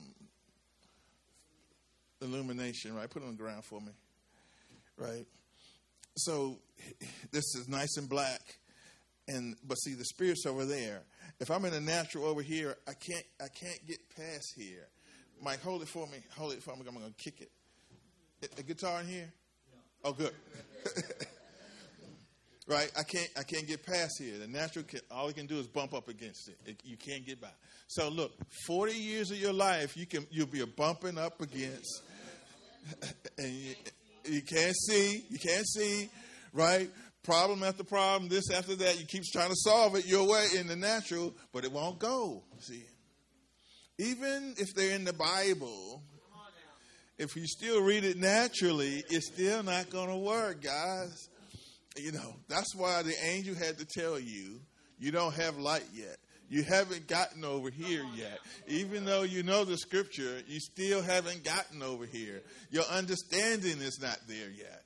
C: illumination, right? Put it on the ground for me, right? So this is nice and black, but see the spirit's over there. If I'm in the natural over here, I can't get past here. Mike, hold it for me. Hold it for me. I'm going to kick it. A guitar in here? Oh, good. Right? I can't get past here. The natural all it can do is bump up against it. You can't get by. So look, 40 years of your life, you'll be bumping up against, and you can't see, right? Problem after problem, this after that. You keep trying to solve it your way in the natural, but it won't go. See, even if they're in the Bible, if you still read it naturally, it's still not going to work, guys. That's why the angel had to tell you, you don't have light yet. You haven't gotten over here yet. Even though you know the scripture, you still haven't gotten over here. Your understanding is not there yet.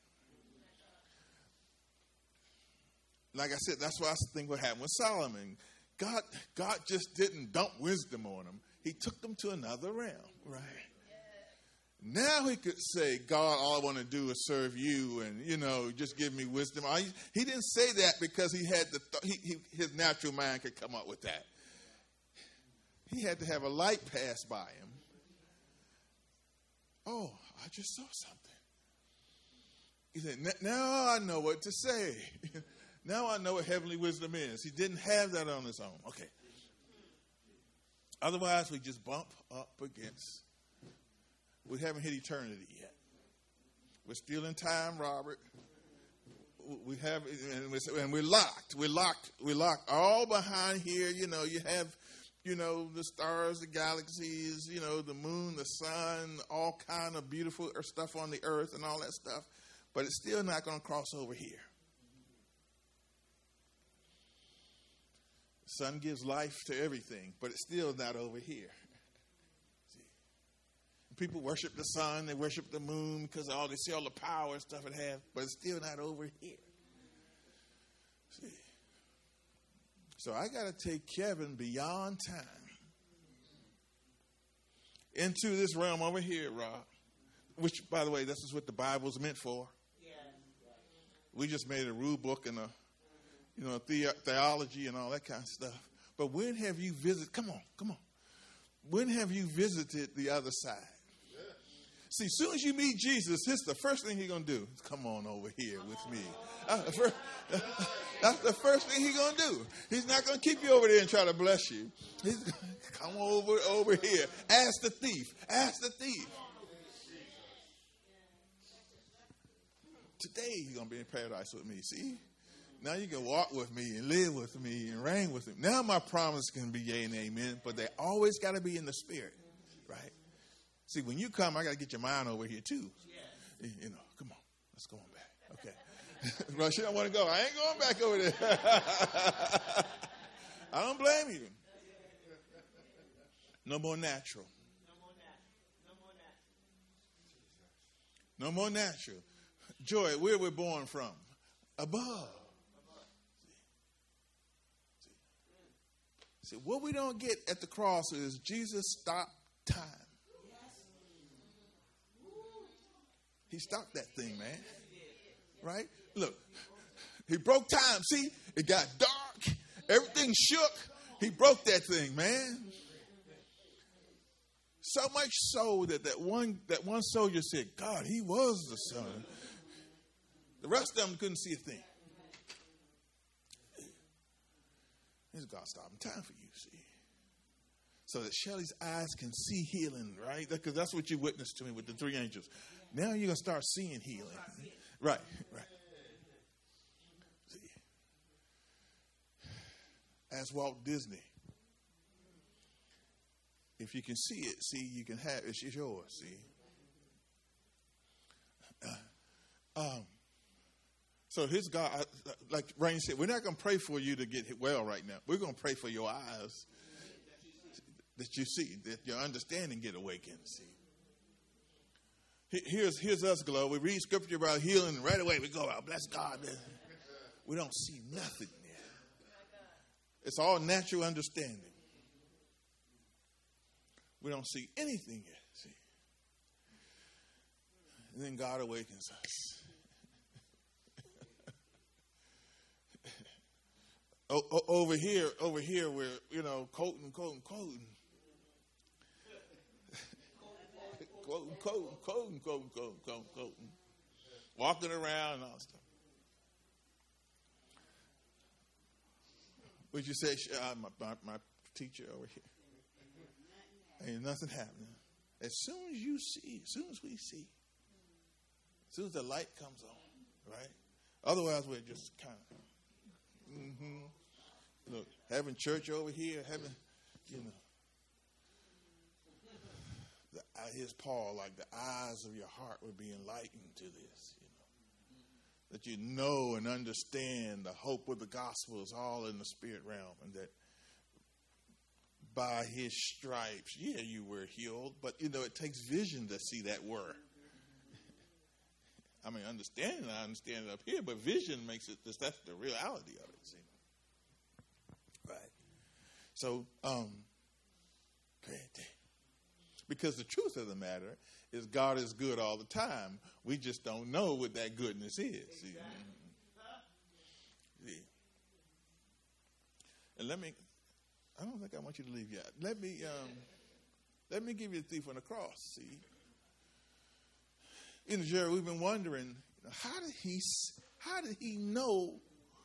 C: Like I said, that's why I think what happened with Solomon. God just didn't dump wisdom on him. He took them to another realm, right? Now he could say, God, all I want to do is serve you and, just give me wisdom. He didn't say that because he had his natural mind could come up with that. He had to have a light pass by him. Oh, I just saw something. He said, now I know what to say. Now I know what heavenly wisdom is. He didn't have that on his own. Okay. Otherwise, we just bump up against. We haven't hit eternity yet. We're still in time, Robert. We have, and we're locked. We're locked all behind here. You have, the stars, the galaxies, the moon, the sun, all kind of beautiful stuff on the earth and all that stuff. But it's still not going to cross over here. The sun gives life to everything, but it's still not over here. People worship the sun, they worship the moon because they see all the power and stuff it has, but it's still not over here. See? So I got to take Kevin beyond time into this realm over here, Rob, which, by the way, this is what the Bible's meant for. We just made a rule book and theology and all that kind of stuff. But when have you visited? Come on. When have you visited the other side? See, as soon as you meet Jesus, here's the first thing he's going to do. Come on over here with me. That's the first thing he's going to do. He's not going to keep you over there and try to bless you. He's going to come over here. Ask the thief. Today he's going to be in paradise with me. See? Now you can walk with me and live with me and reign with me. Now my promise can be yea and amen, but they always got to be in the spirit, right? See, when you come, I got to get your mind over here, too. Come on. Let's go on back. Okay. Well, she don't want to go. I ain't going back over there. I don't blame you. No more natural. No more natural. Joy, where we're born from? Above. See, what we don't get at the cross is Jesus stopped time. He stopped that thing, man. Right? Look, he broke time. See, it got dark. Everything shook. He broke that thing, man. So much so that one soldier said, God, he was the son. The rest of them couldn't see a thing. This God stopping time for you, see. So that Shelly's eyes can see healing, right? Because that's what you witnessed to me with the 3 angels. Now you're going to start seeing healing. Right. See. As Walt Disney. If you can see it, see, you can have it. It's yours, see. So his God, like Rain said, we're not going to pray for you to get well right now. We're going to pray for your eyes that you see, that your understanding get awakened, see. Here's us, Glow. We read scripture about healing, and right away we go out, bless God. We don't see nothing there. It's all natural understanding. We don't see anything yet, see. And then God awakens us. Over here, we're, quoting. Quoting. Walking around and all stuff. Would you say, my teacher over here? Ain't nothing happening. As soon as we see, as soon as the light comes on, right? Otherwise, we're just kind of, having church over here, here's Paul, like the eyes of your heart would be enlightened to this, that you know and understand the hope of the gospel is all in the spirit realm, and that by his stripes, you were healed, but it takes vision to see that word. I mean, I understand it up here, but vision makes it, that's the reality of it, see. Right. So, because the truth of the matter is God is good all the time. We just don't know what that goodness is. See? Yeah. And I don't think I want you to leave yet. Let me give you the thief on the cross, see. Jerry, we've been wondering, how did he know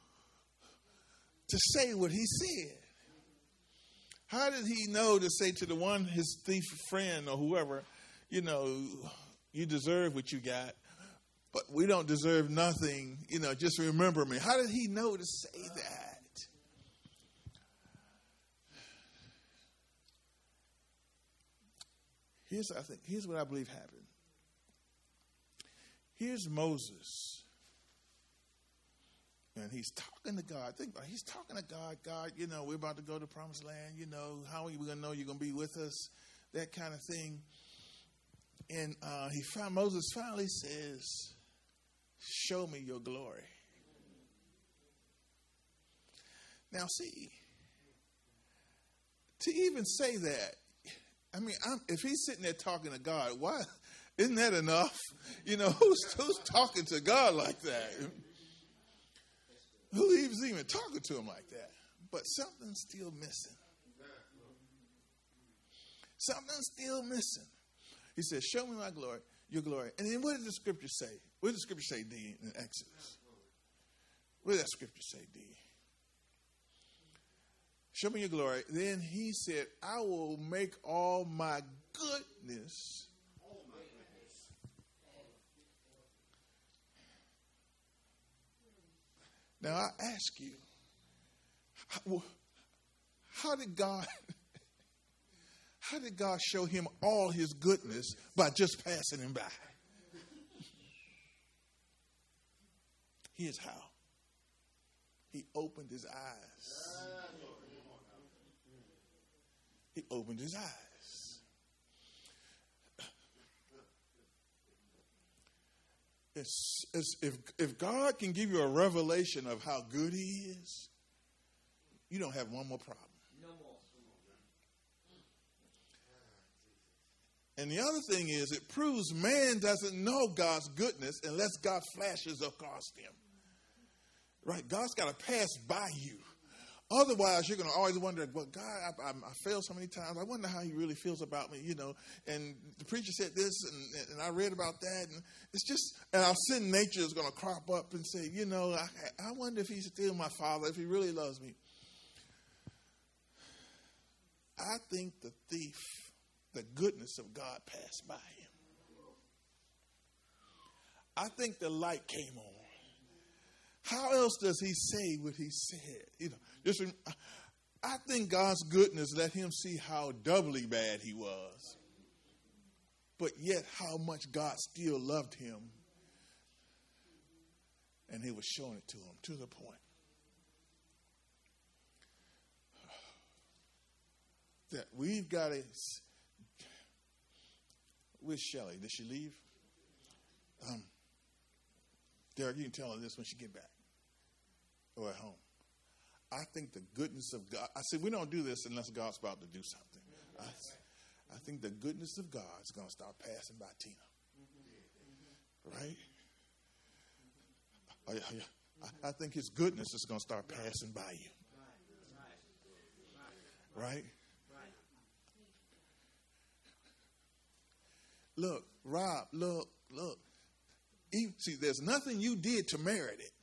C: to say what he said? How did he know to say to the one, his thief friend or whoever, you deserve what you got, but we don't deserve nothing, just remember me. How did he know to say that? Here's what I believe happened. Here's Moses. And he's talking to God. Think about it. He's talking to God. God, we're about to go to the promised land. How are we going to know you're going to be with us? That kind of thing. And Moses finally says, show me your glory. Now, see, to even say that, if he's sitting there talking to God, why isn't that enough? Who's talking to God like that? Who's even talking to him like that? But something's still missing. Something's still missing. He says, show me my glory, your glory. And then what did the scripture say? What did the scripture say, D, in Exodus? What did that scripture say, D? Show me your glory. Then he said, I will make all my goodness. Now I ask you, how did God show him all his goodness by just passing him by? Here's how. He opened his eyes. He opened his eyes. If God can give you a revelation of how good he is, you don't have one more problem. And the other thing is, it proves man doesn't know God's goodness unless God flashes across him. Right? God's got to pass by you. Otherwise, you're going to always wonder, well, God, I failed so many times. I wonder how he really feels about me, And the preacher said this, and I read about that. And it's just, and our sin nature is going to crop up and say, I wonder if he's still my father, if he really loves me. I think the thief, the goodness of God passed by him. I think the light came on. How else does he say what he said? I think God's goodness let him see how doubly bad he was, but yet how much God still loved him, and he was showing it to him to the point that we've got to. Where's Shelley? Did she leave? Derek, you can tell her this when she get back or at home. I think the goodness of God. I said we don't do this unless God's about to do something. I think the goodness of God is going to start passing by Tina. Right? I think his goodness is going to start passing by you. Right? Look, Rob, look. See, there's nothing you did to merit it.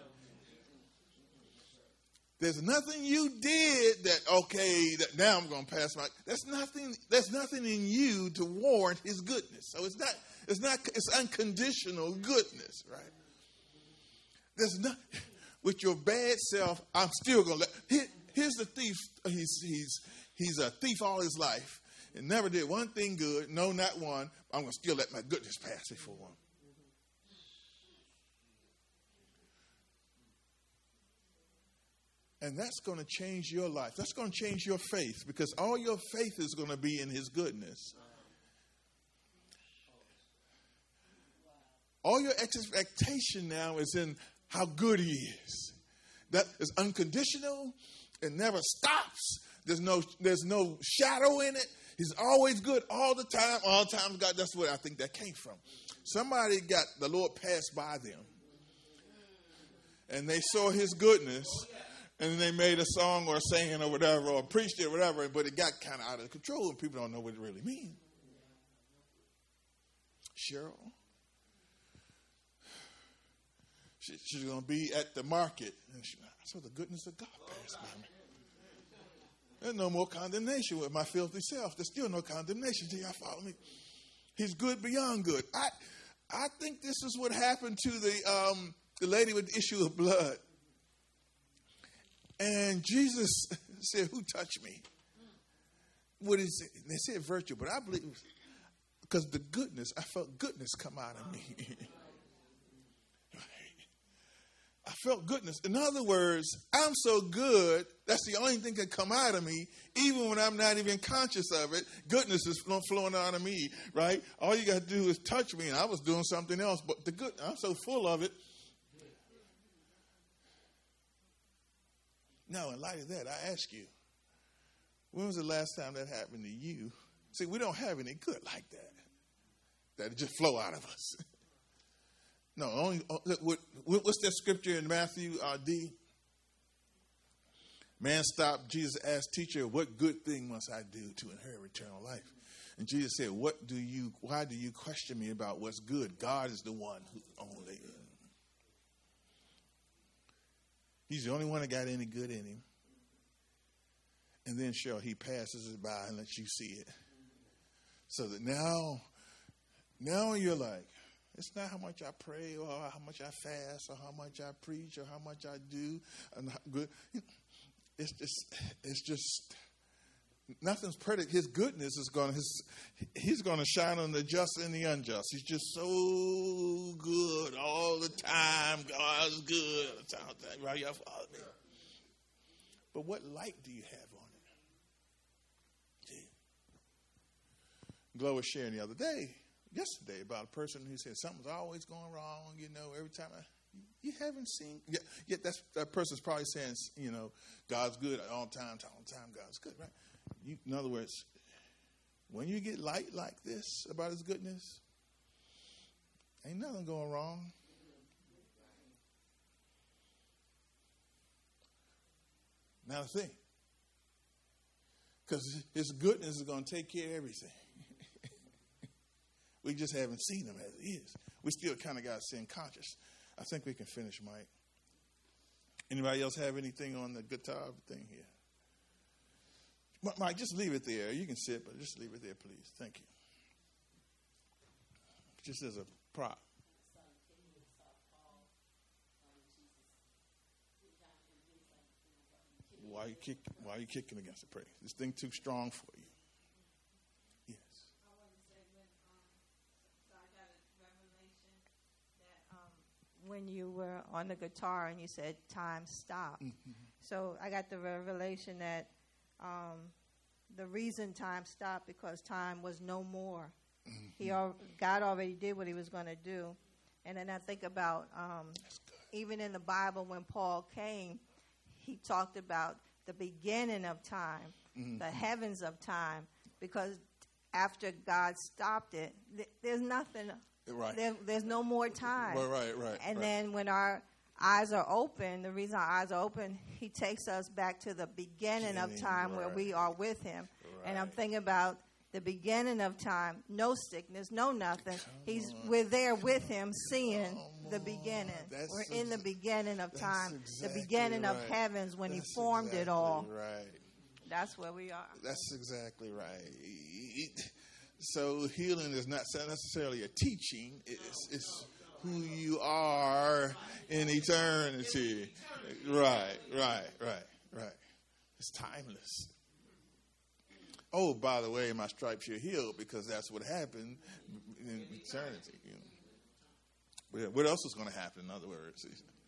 C: There's nothing you did that now I'm going to pass my. There's nothing in you to warrant his goodness. So it's unconditional goodness, right? There's not with your bad self. I'm still going to let. Here's the thief. He's a thief all his life and never did one thing good. No, not one. I'm going to still let my goodness pass before him. And that's going to change your life. That's going to change your faith because all your faith is going to be in his goodness. All your expectation now is in how good he is. That is unconditional. It never stops. There's no shadow in it. He's always good all the time. All the time, God. That's where I think that came from. Somebody got the Lord passed by them. And they saw his goodness. And then they made a song or a saying or whatever, or preached it or whatever, but it got kind of out of control and people don't know what it really means. Cheryl, she's going to be at the market. And I saw the goodness of God pass by me. There's no more condemnation with my filthy self. There's still no condemnation till y'all follow me. He's good beyond good. I think this is what happened to the lady with the issue of blood. And Jesus said, who touched me? What is it? They said virtue, but I believe because the goodness, I felt goodness come out of me. I felt goodness. In other words, I'm so good, that's the only thing that can come out of me, even when I'm not even conscious of it. Goodness is flowing out of me, right? All you got to do is touch me, and I was doing something else, but I'm so full of it. Now, in light of that, I ask you, when was the last time that happened to you? See, we don't have any good like that it just flow out of us. No, only what's that scripture in Matthew, D? Man stopped, Jesus asked, teacher, what good thing must I do to inherit eternal life? And Jesus said, why do you question me about what's good? God is the one who only. He's the only one that got any good in him. And then, Cheryl, he passes it by and lets you see it. So that now you're like, it's not how much I pray or how much I fast or how much I preach or how much I do. And good. It's just nothing's perfect. His goodness is he's going to shine on the just and the unjust. He's just so good all the time. God's good all the time. Right? Y'all follow me? But what light do you have on it? See? Glo was sharing the other day, yesterday, about a person who said something's always going wrong. Every time you haven't seen. Yet that person's probably saying, God's good all the time. God's good, right? In other words, when you get light like this about his goodness, ain't nothing going wrong. Not a thing. Because his goodness is going to take care of everything. We just haven't seen him as he is. We still kind of got sin conscious. I think we can finish, Mike. Anybody else have anything on the guitar thing here? Mike, just leave it there. You can sit, but just leave it there, please. Thank you. Just as a prop. Why are you kicking against the praise? This thing too strong for you. Yes.
F: I want to say so I got a revelation that when you were on the guitar and you said time stop. Mm-hmm. So I got the revelation that the reason time stopped because time was no more. Mm-hmm. God already did what he was going to do. And then I think about even in the Bible when Paul came, he talked about the beginning of time, mm-hmm. the heavens of time, because after God stopped it, there's nothing. Right. There's no more time.
C: Right.
F: And then when our eyes are open, the reason our eyes are open, he takes us back to the beginning of time where we are with him. Right. And I'm thinking about the beginning of time, no sickness, no nothing. We're there with him, seeing the beginning. We're in the beginning of time, exactly the beginning of heavens when he formed it all.
C: Right.
F: That's where we are.
C: That's exactly right. So healing is not necessarily a teaching. It's who you are in eternity. Right. It's timeless. Oh, by the way, my stripes you're healed, because that's what happened in eternity. You know. What else is going to happen, in other words?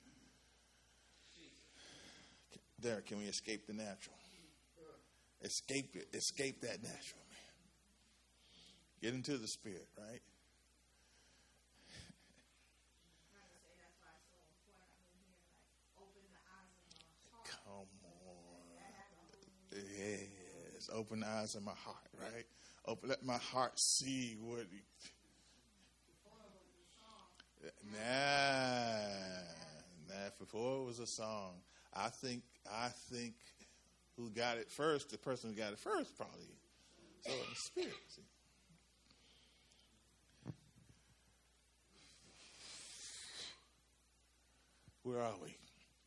C: Derek, can we escape the natural? Escape it. Escape that natural, man. Get into the spirit, right? Come on. Yes. Open the eyes of my heart, right? Let my heart see what. Before it was a song. I think who got it first, the person who got it first probably. So the spirit. See? Where are we?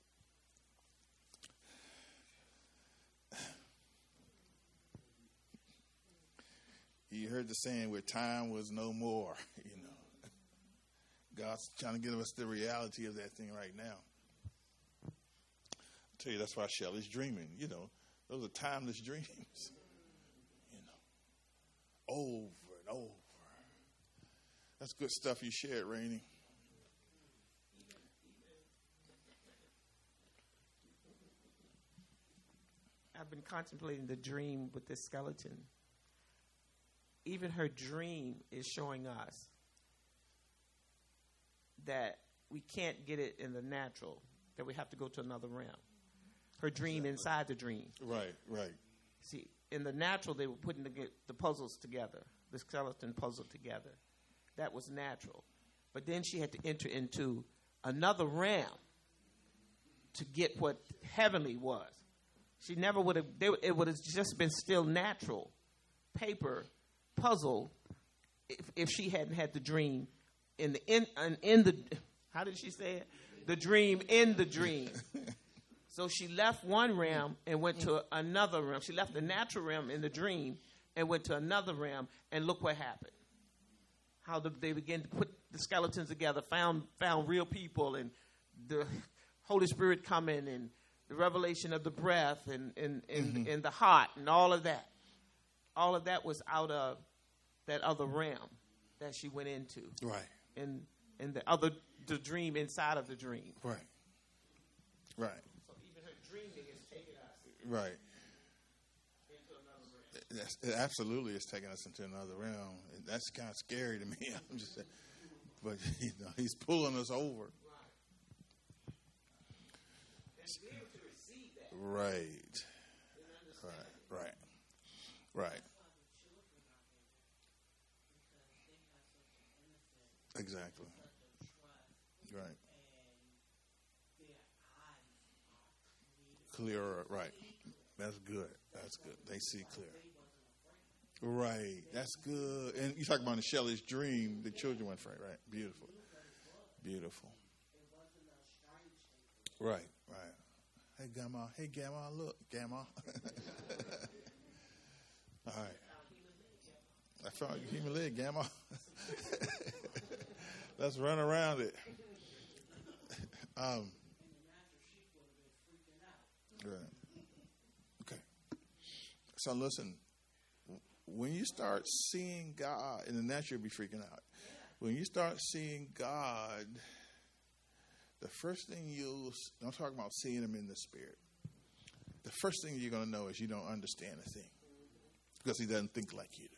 C: You heard the saying where time was no more, you know. God's trying to give us the reality of that thing right now. I tell you, that's why Shelley's dreaming. You know, those are timeless dreams. You know, over and over. That's good stuff you shared, Rainey.
E: I've been contemplating the dream with this skeleton. Even her dream is showing us that we can't get it in the natural, that we have to go to another realm. Her dream inside the dream.
C: Right.
E: See, in the natural, they were putting the puzzles together, the skeleton puzzle together. That was natural. But then she had to enter into another realm to get what heavenly was. She never would have, it would have just been still natural paper puzzle if she hadn't had the dream in the how did she say it? The dream in the dream. So she left one realm and went to another realm. She left the natural realm in the dream and went to another realm, and look what happened. How they began to put the skeletons together, found real people, and the Holy Spirit coming, and the revelation of the breath and the heart and all of that. All of that was out of that other realm that she went into.
C: Right.
E: And the dream inside of the dream.
C: Right.
E: So even her dreaming is taking us.
C: Right.
E: Into another realm.
C: It absolutely is taking us into another realm. That's kind of scary to me. I'm just saying. But he's pulling us over. Right. Exactly. Right. clearer. Right. That's good. That's good. They see clear. Right. That's good. And you talk about in Shelley's dream, the children went free, right? Beautiful. Beautiful. Right, right. Hey, Grandma. Hey, Grandma. Look, Grandma. All right. I found a human leg, Grandma. Let's run around it. Right. Okay. So listen, when you start seeing God, in the natural, you'll be freaking out. When you start seeing God, the first thing I'm talking about seeing him in the spirit. The first thing you're going to know is you don't understand a thing because he doesn't think like you do.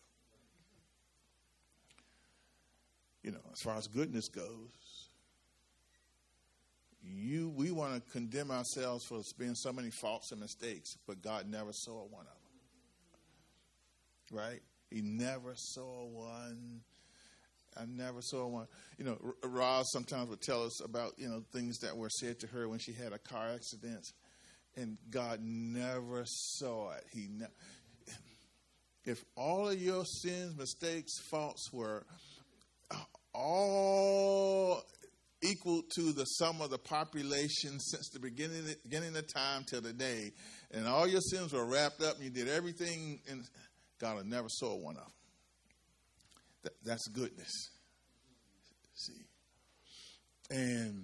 C: You know, as far as goodness goes, we want to condemn ourselves for being so many faults and mistakes, but God never saw one of them. Right? He never saw one. I never saw one. You know, Roz sometimes would tell us about, things that were said to her when she had a car accident, and God never saw it. If all of your sins, mistakes, faults were all equal to the sum of the population since the beginning of time till today, and all your sins were wrapped up and you did everything, and God had never saw one of them. That's goodness. See? And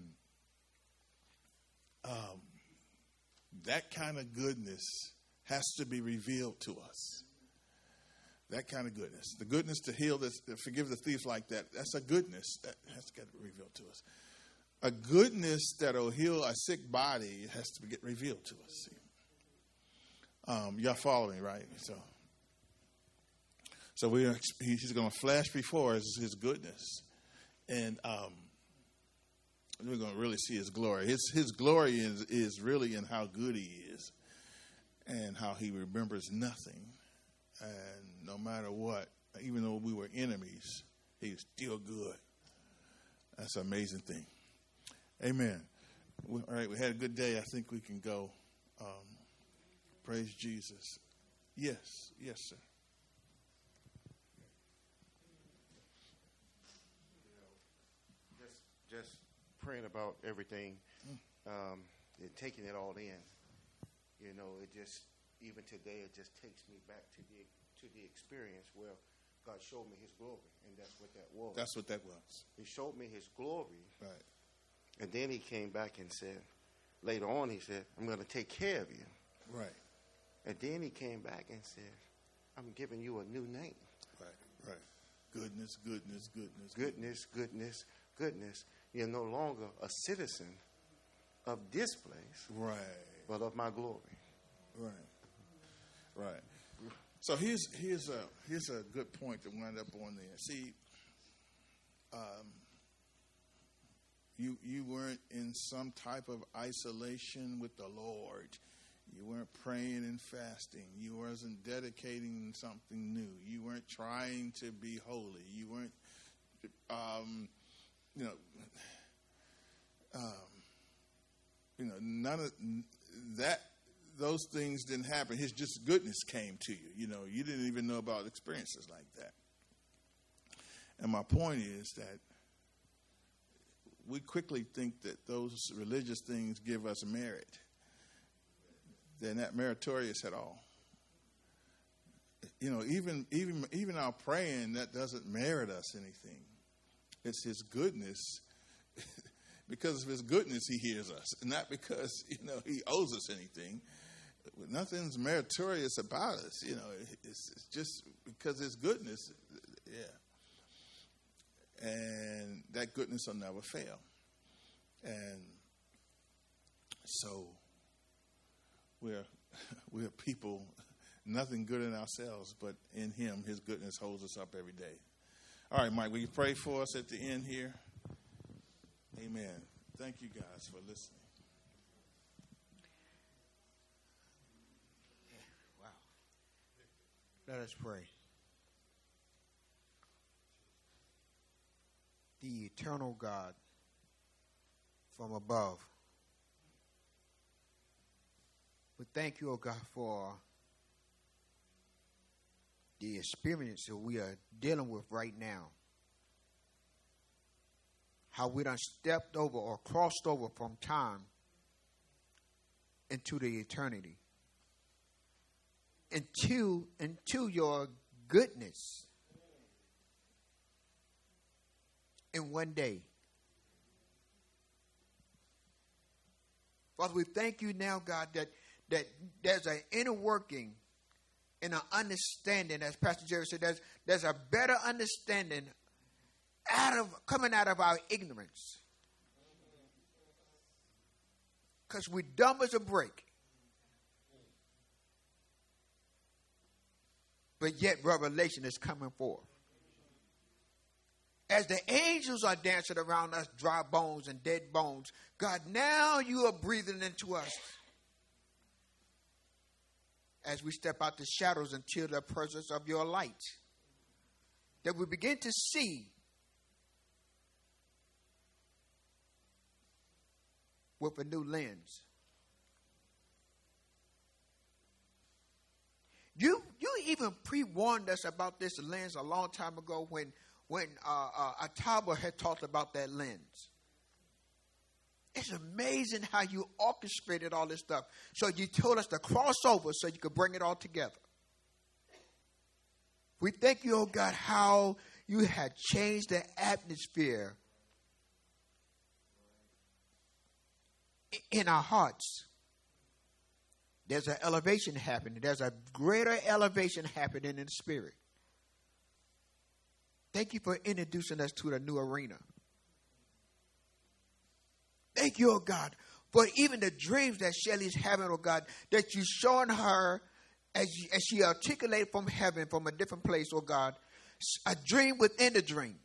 C: that kind of goodness has to be revealed to us. That kind of goodness. The goodness to heal, to forgive the thieves like that, that's a goodness that has to get revealed to us. A goodness that will heal a sick body has to get revealed to us. See? Y'all follow me, right? So he's going to flash before us his goodness. And we're going to really see his glory. His glory is really in how good he is and how he remembers nothing. And no matter what, even though we were enemies, he's still good. That's an amazing thing. Amen. All right, we had a good day. I think we can go. Praise Jesus. Yes, sir.
H: Just praying about everything, and taking it all in. It just, even today, it just takes me back to the experience where God showed me his glory, and that's what that was.
C: That's what that was.
H: He showed me his glory.
C: Right.
H: And then he came back and said, later on, he said, I'm going to take care of you.
C: Right.
H: And then he came back and said, I'm giving you a new name.
C: Right. Goodness, goodness, goodness.
H: Goodness, goodness, goodness. You're no longer a citizen of this place,
C: right,
H: but of my glory.
C: Right. So here's a good point to wind up on there. See, you weren't in some type of isolation with the Lord. You weren't praying and fasting. You wasn't dedicating something new. You weren't trying to be holy. You weren't, none of that. Those things didn't happen. His just goodness came to you. You didn't even know about experiences like that. And my point is that we quickly think that those religious things give us merit. They're not meritorious at all. Even our praying, that doesn't merit us anything. It's his goodness. Because of his goodness, he hears us. Not because, he owes us anything. Nothing's meritorious about us. It's just because his goodness. Yeah. And that goodness will never fail. And so we're people, nothing good in ourselves, but in him, his goodness holds us up every day. All right, Mike, will you pray for us at the end here? Amen. Thank you guys for listening.
A: Wow. Let us pray. The eternal God from above, We thank you, oh God, for the experience that we are dealing with right now. How we done stepped over or crossed over from time into the eternity. Into your goodness in one day. Father, we thank you now, God, that there's an inner working and an understanding, as Pastor Jerry said, there's a better understanding coming out of our ignorance. Because we're dumb as a brick. But yet revelation is coming forth. As the angels are dancing around us, dry bones and dead bones, God, now you are breathing into us. As we step out the shadows into the presence of your light. That we begin to see with a new lens. You even pre-warned us about this lens a long time ago when Ataba had talked about that lens. It's amazing how you orchestrated all this stuff. So you told us to cross over so you could bring it all together. We thank you, oh God, how you had changed the atmosphere in our hearts. There's an elevation happening. There's a greater elevation happening in the spirit. Thank you for introducing us to the new arena. Thank you, oh God, for even the dreams that Shelly's having, oh God, that you're showing her as she articulated from heaven, from a different place, oh God, a dream within a dream.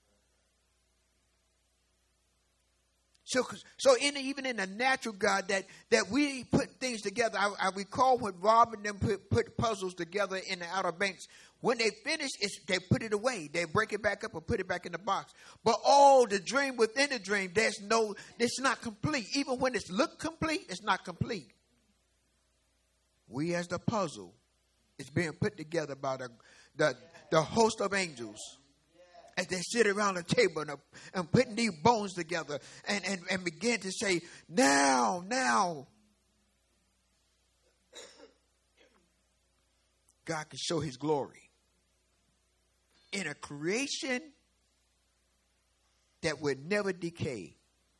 A: So even in the natural, God, that we put things together. I recall when Rob and them put puzzles together in the Outer Banks. When they finish, they put it away. They break it back up and put it back in the box. But the dream within the dream, it's not complete. Even when it's looked complete, it's not complete. We as the puzzle is being put together by the host of angels. As they sit around the table and putting these bones together and begin to say, now. God can show his glory in a creation that would never decay.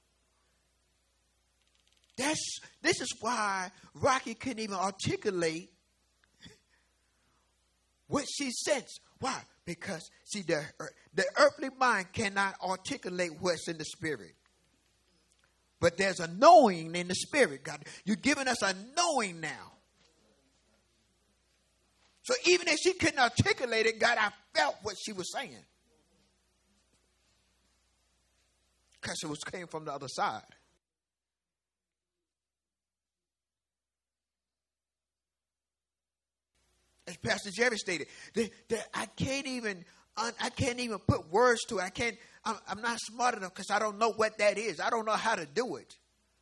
A: This is why Rocky couldn't even articulate what she sensed. Why? Because, see, the earthly mind cannot articulate what's in the spirit. But there's a knowing in the spirit, God. You're giving us a knowing now. So even if she couldn't articulate it, God, I felt what she was saying. Because it came from the other side. As Pastor Jerry stated, that I can't even put words to it. I'm not smart enough because I don't know what that is. I don't know how to do it.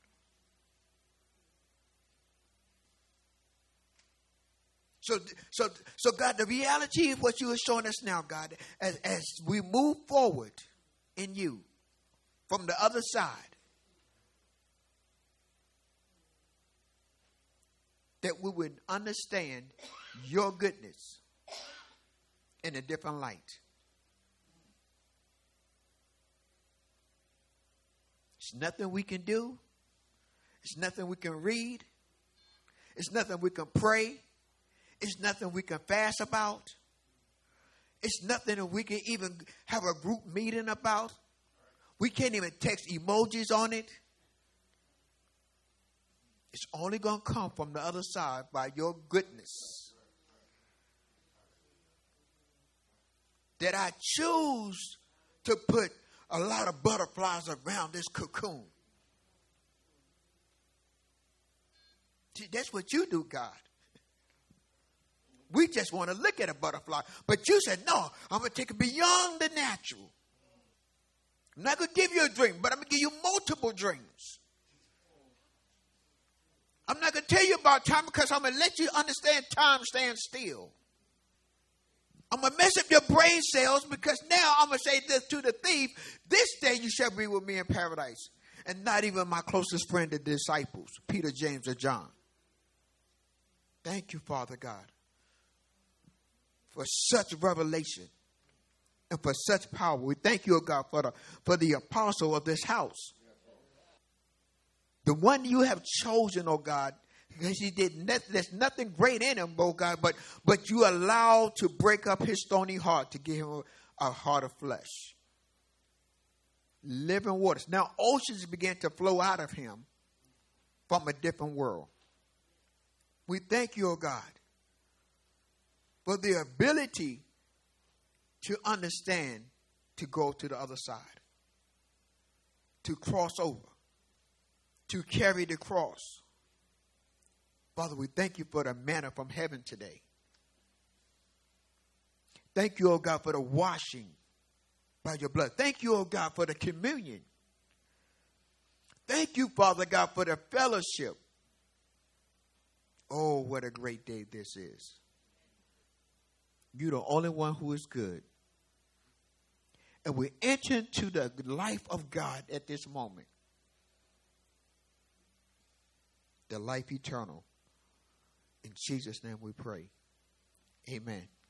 A: So God, the reality of what you are showing us now, God, as we move forward in you from the other side, that we would understand your goodness in a different light. It's nothing we can do. It's nothing we can read. It's nothing we can pray. It's nothing we can fast about. It's nothing that we can even have a group meeting about. We can't even text emojis on it. It's only going to come from the other side by your goodness. That I choose to put a lot of butterflies around this cocoon. See, that's what you do, God. We just want to look at a butterfly. But you said, no, I'm going to take it beyond the natural. I'm not going to give you a dream, but I'm going to give you multiple dreams. I'm not going to tell you about time because I'm going to let you understand time stands still. I'm going to mess up your brain cells because now I'm going to say this to the thief, this day you shall be with me in paradise. And not even my closest friend, the disciples, Peter, James, or John. Thank you, Father God, for such revelation and for such power. We thank you, oh God, for the apostle of this house. The one you have chosen, oh God, because there's nothing great in him, oh God, but you allowed to break up his stony heart to give him a heart of flesh. Living waters. Now oceans began to flow out of him from a different world. We thank you, oh God, for the ability to understand, to go to the other side, to cross over, to carry the cross. Father, we thank you for the manna from heaven today. Thank you, oh God, for the washing by your blood. Thank you, oh God, for the communion. Thank you, Father God, for the fellowship. Oh, what a great day this is. You're the only one who is good. And we enter into the life of God at this moment. The life eternal. In Jesus' name we pray. Amen.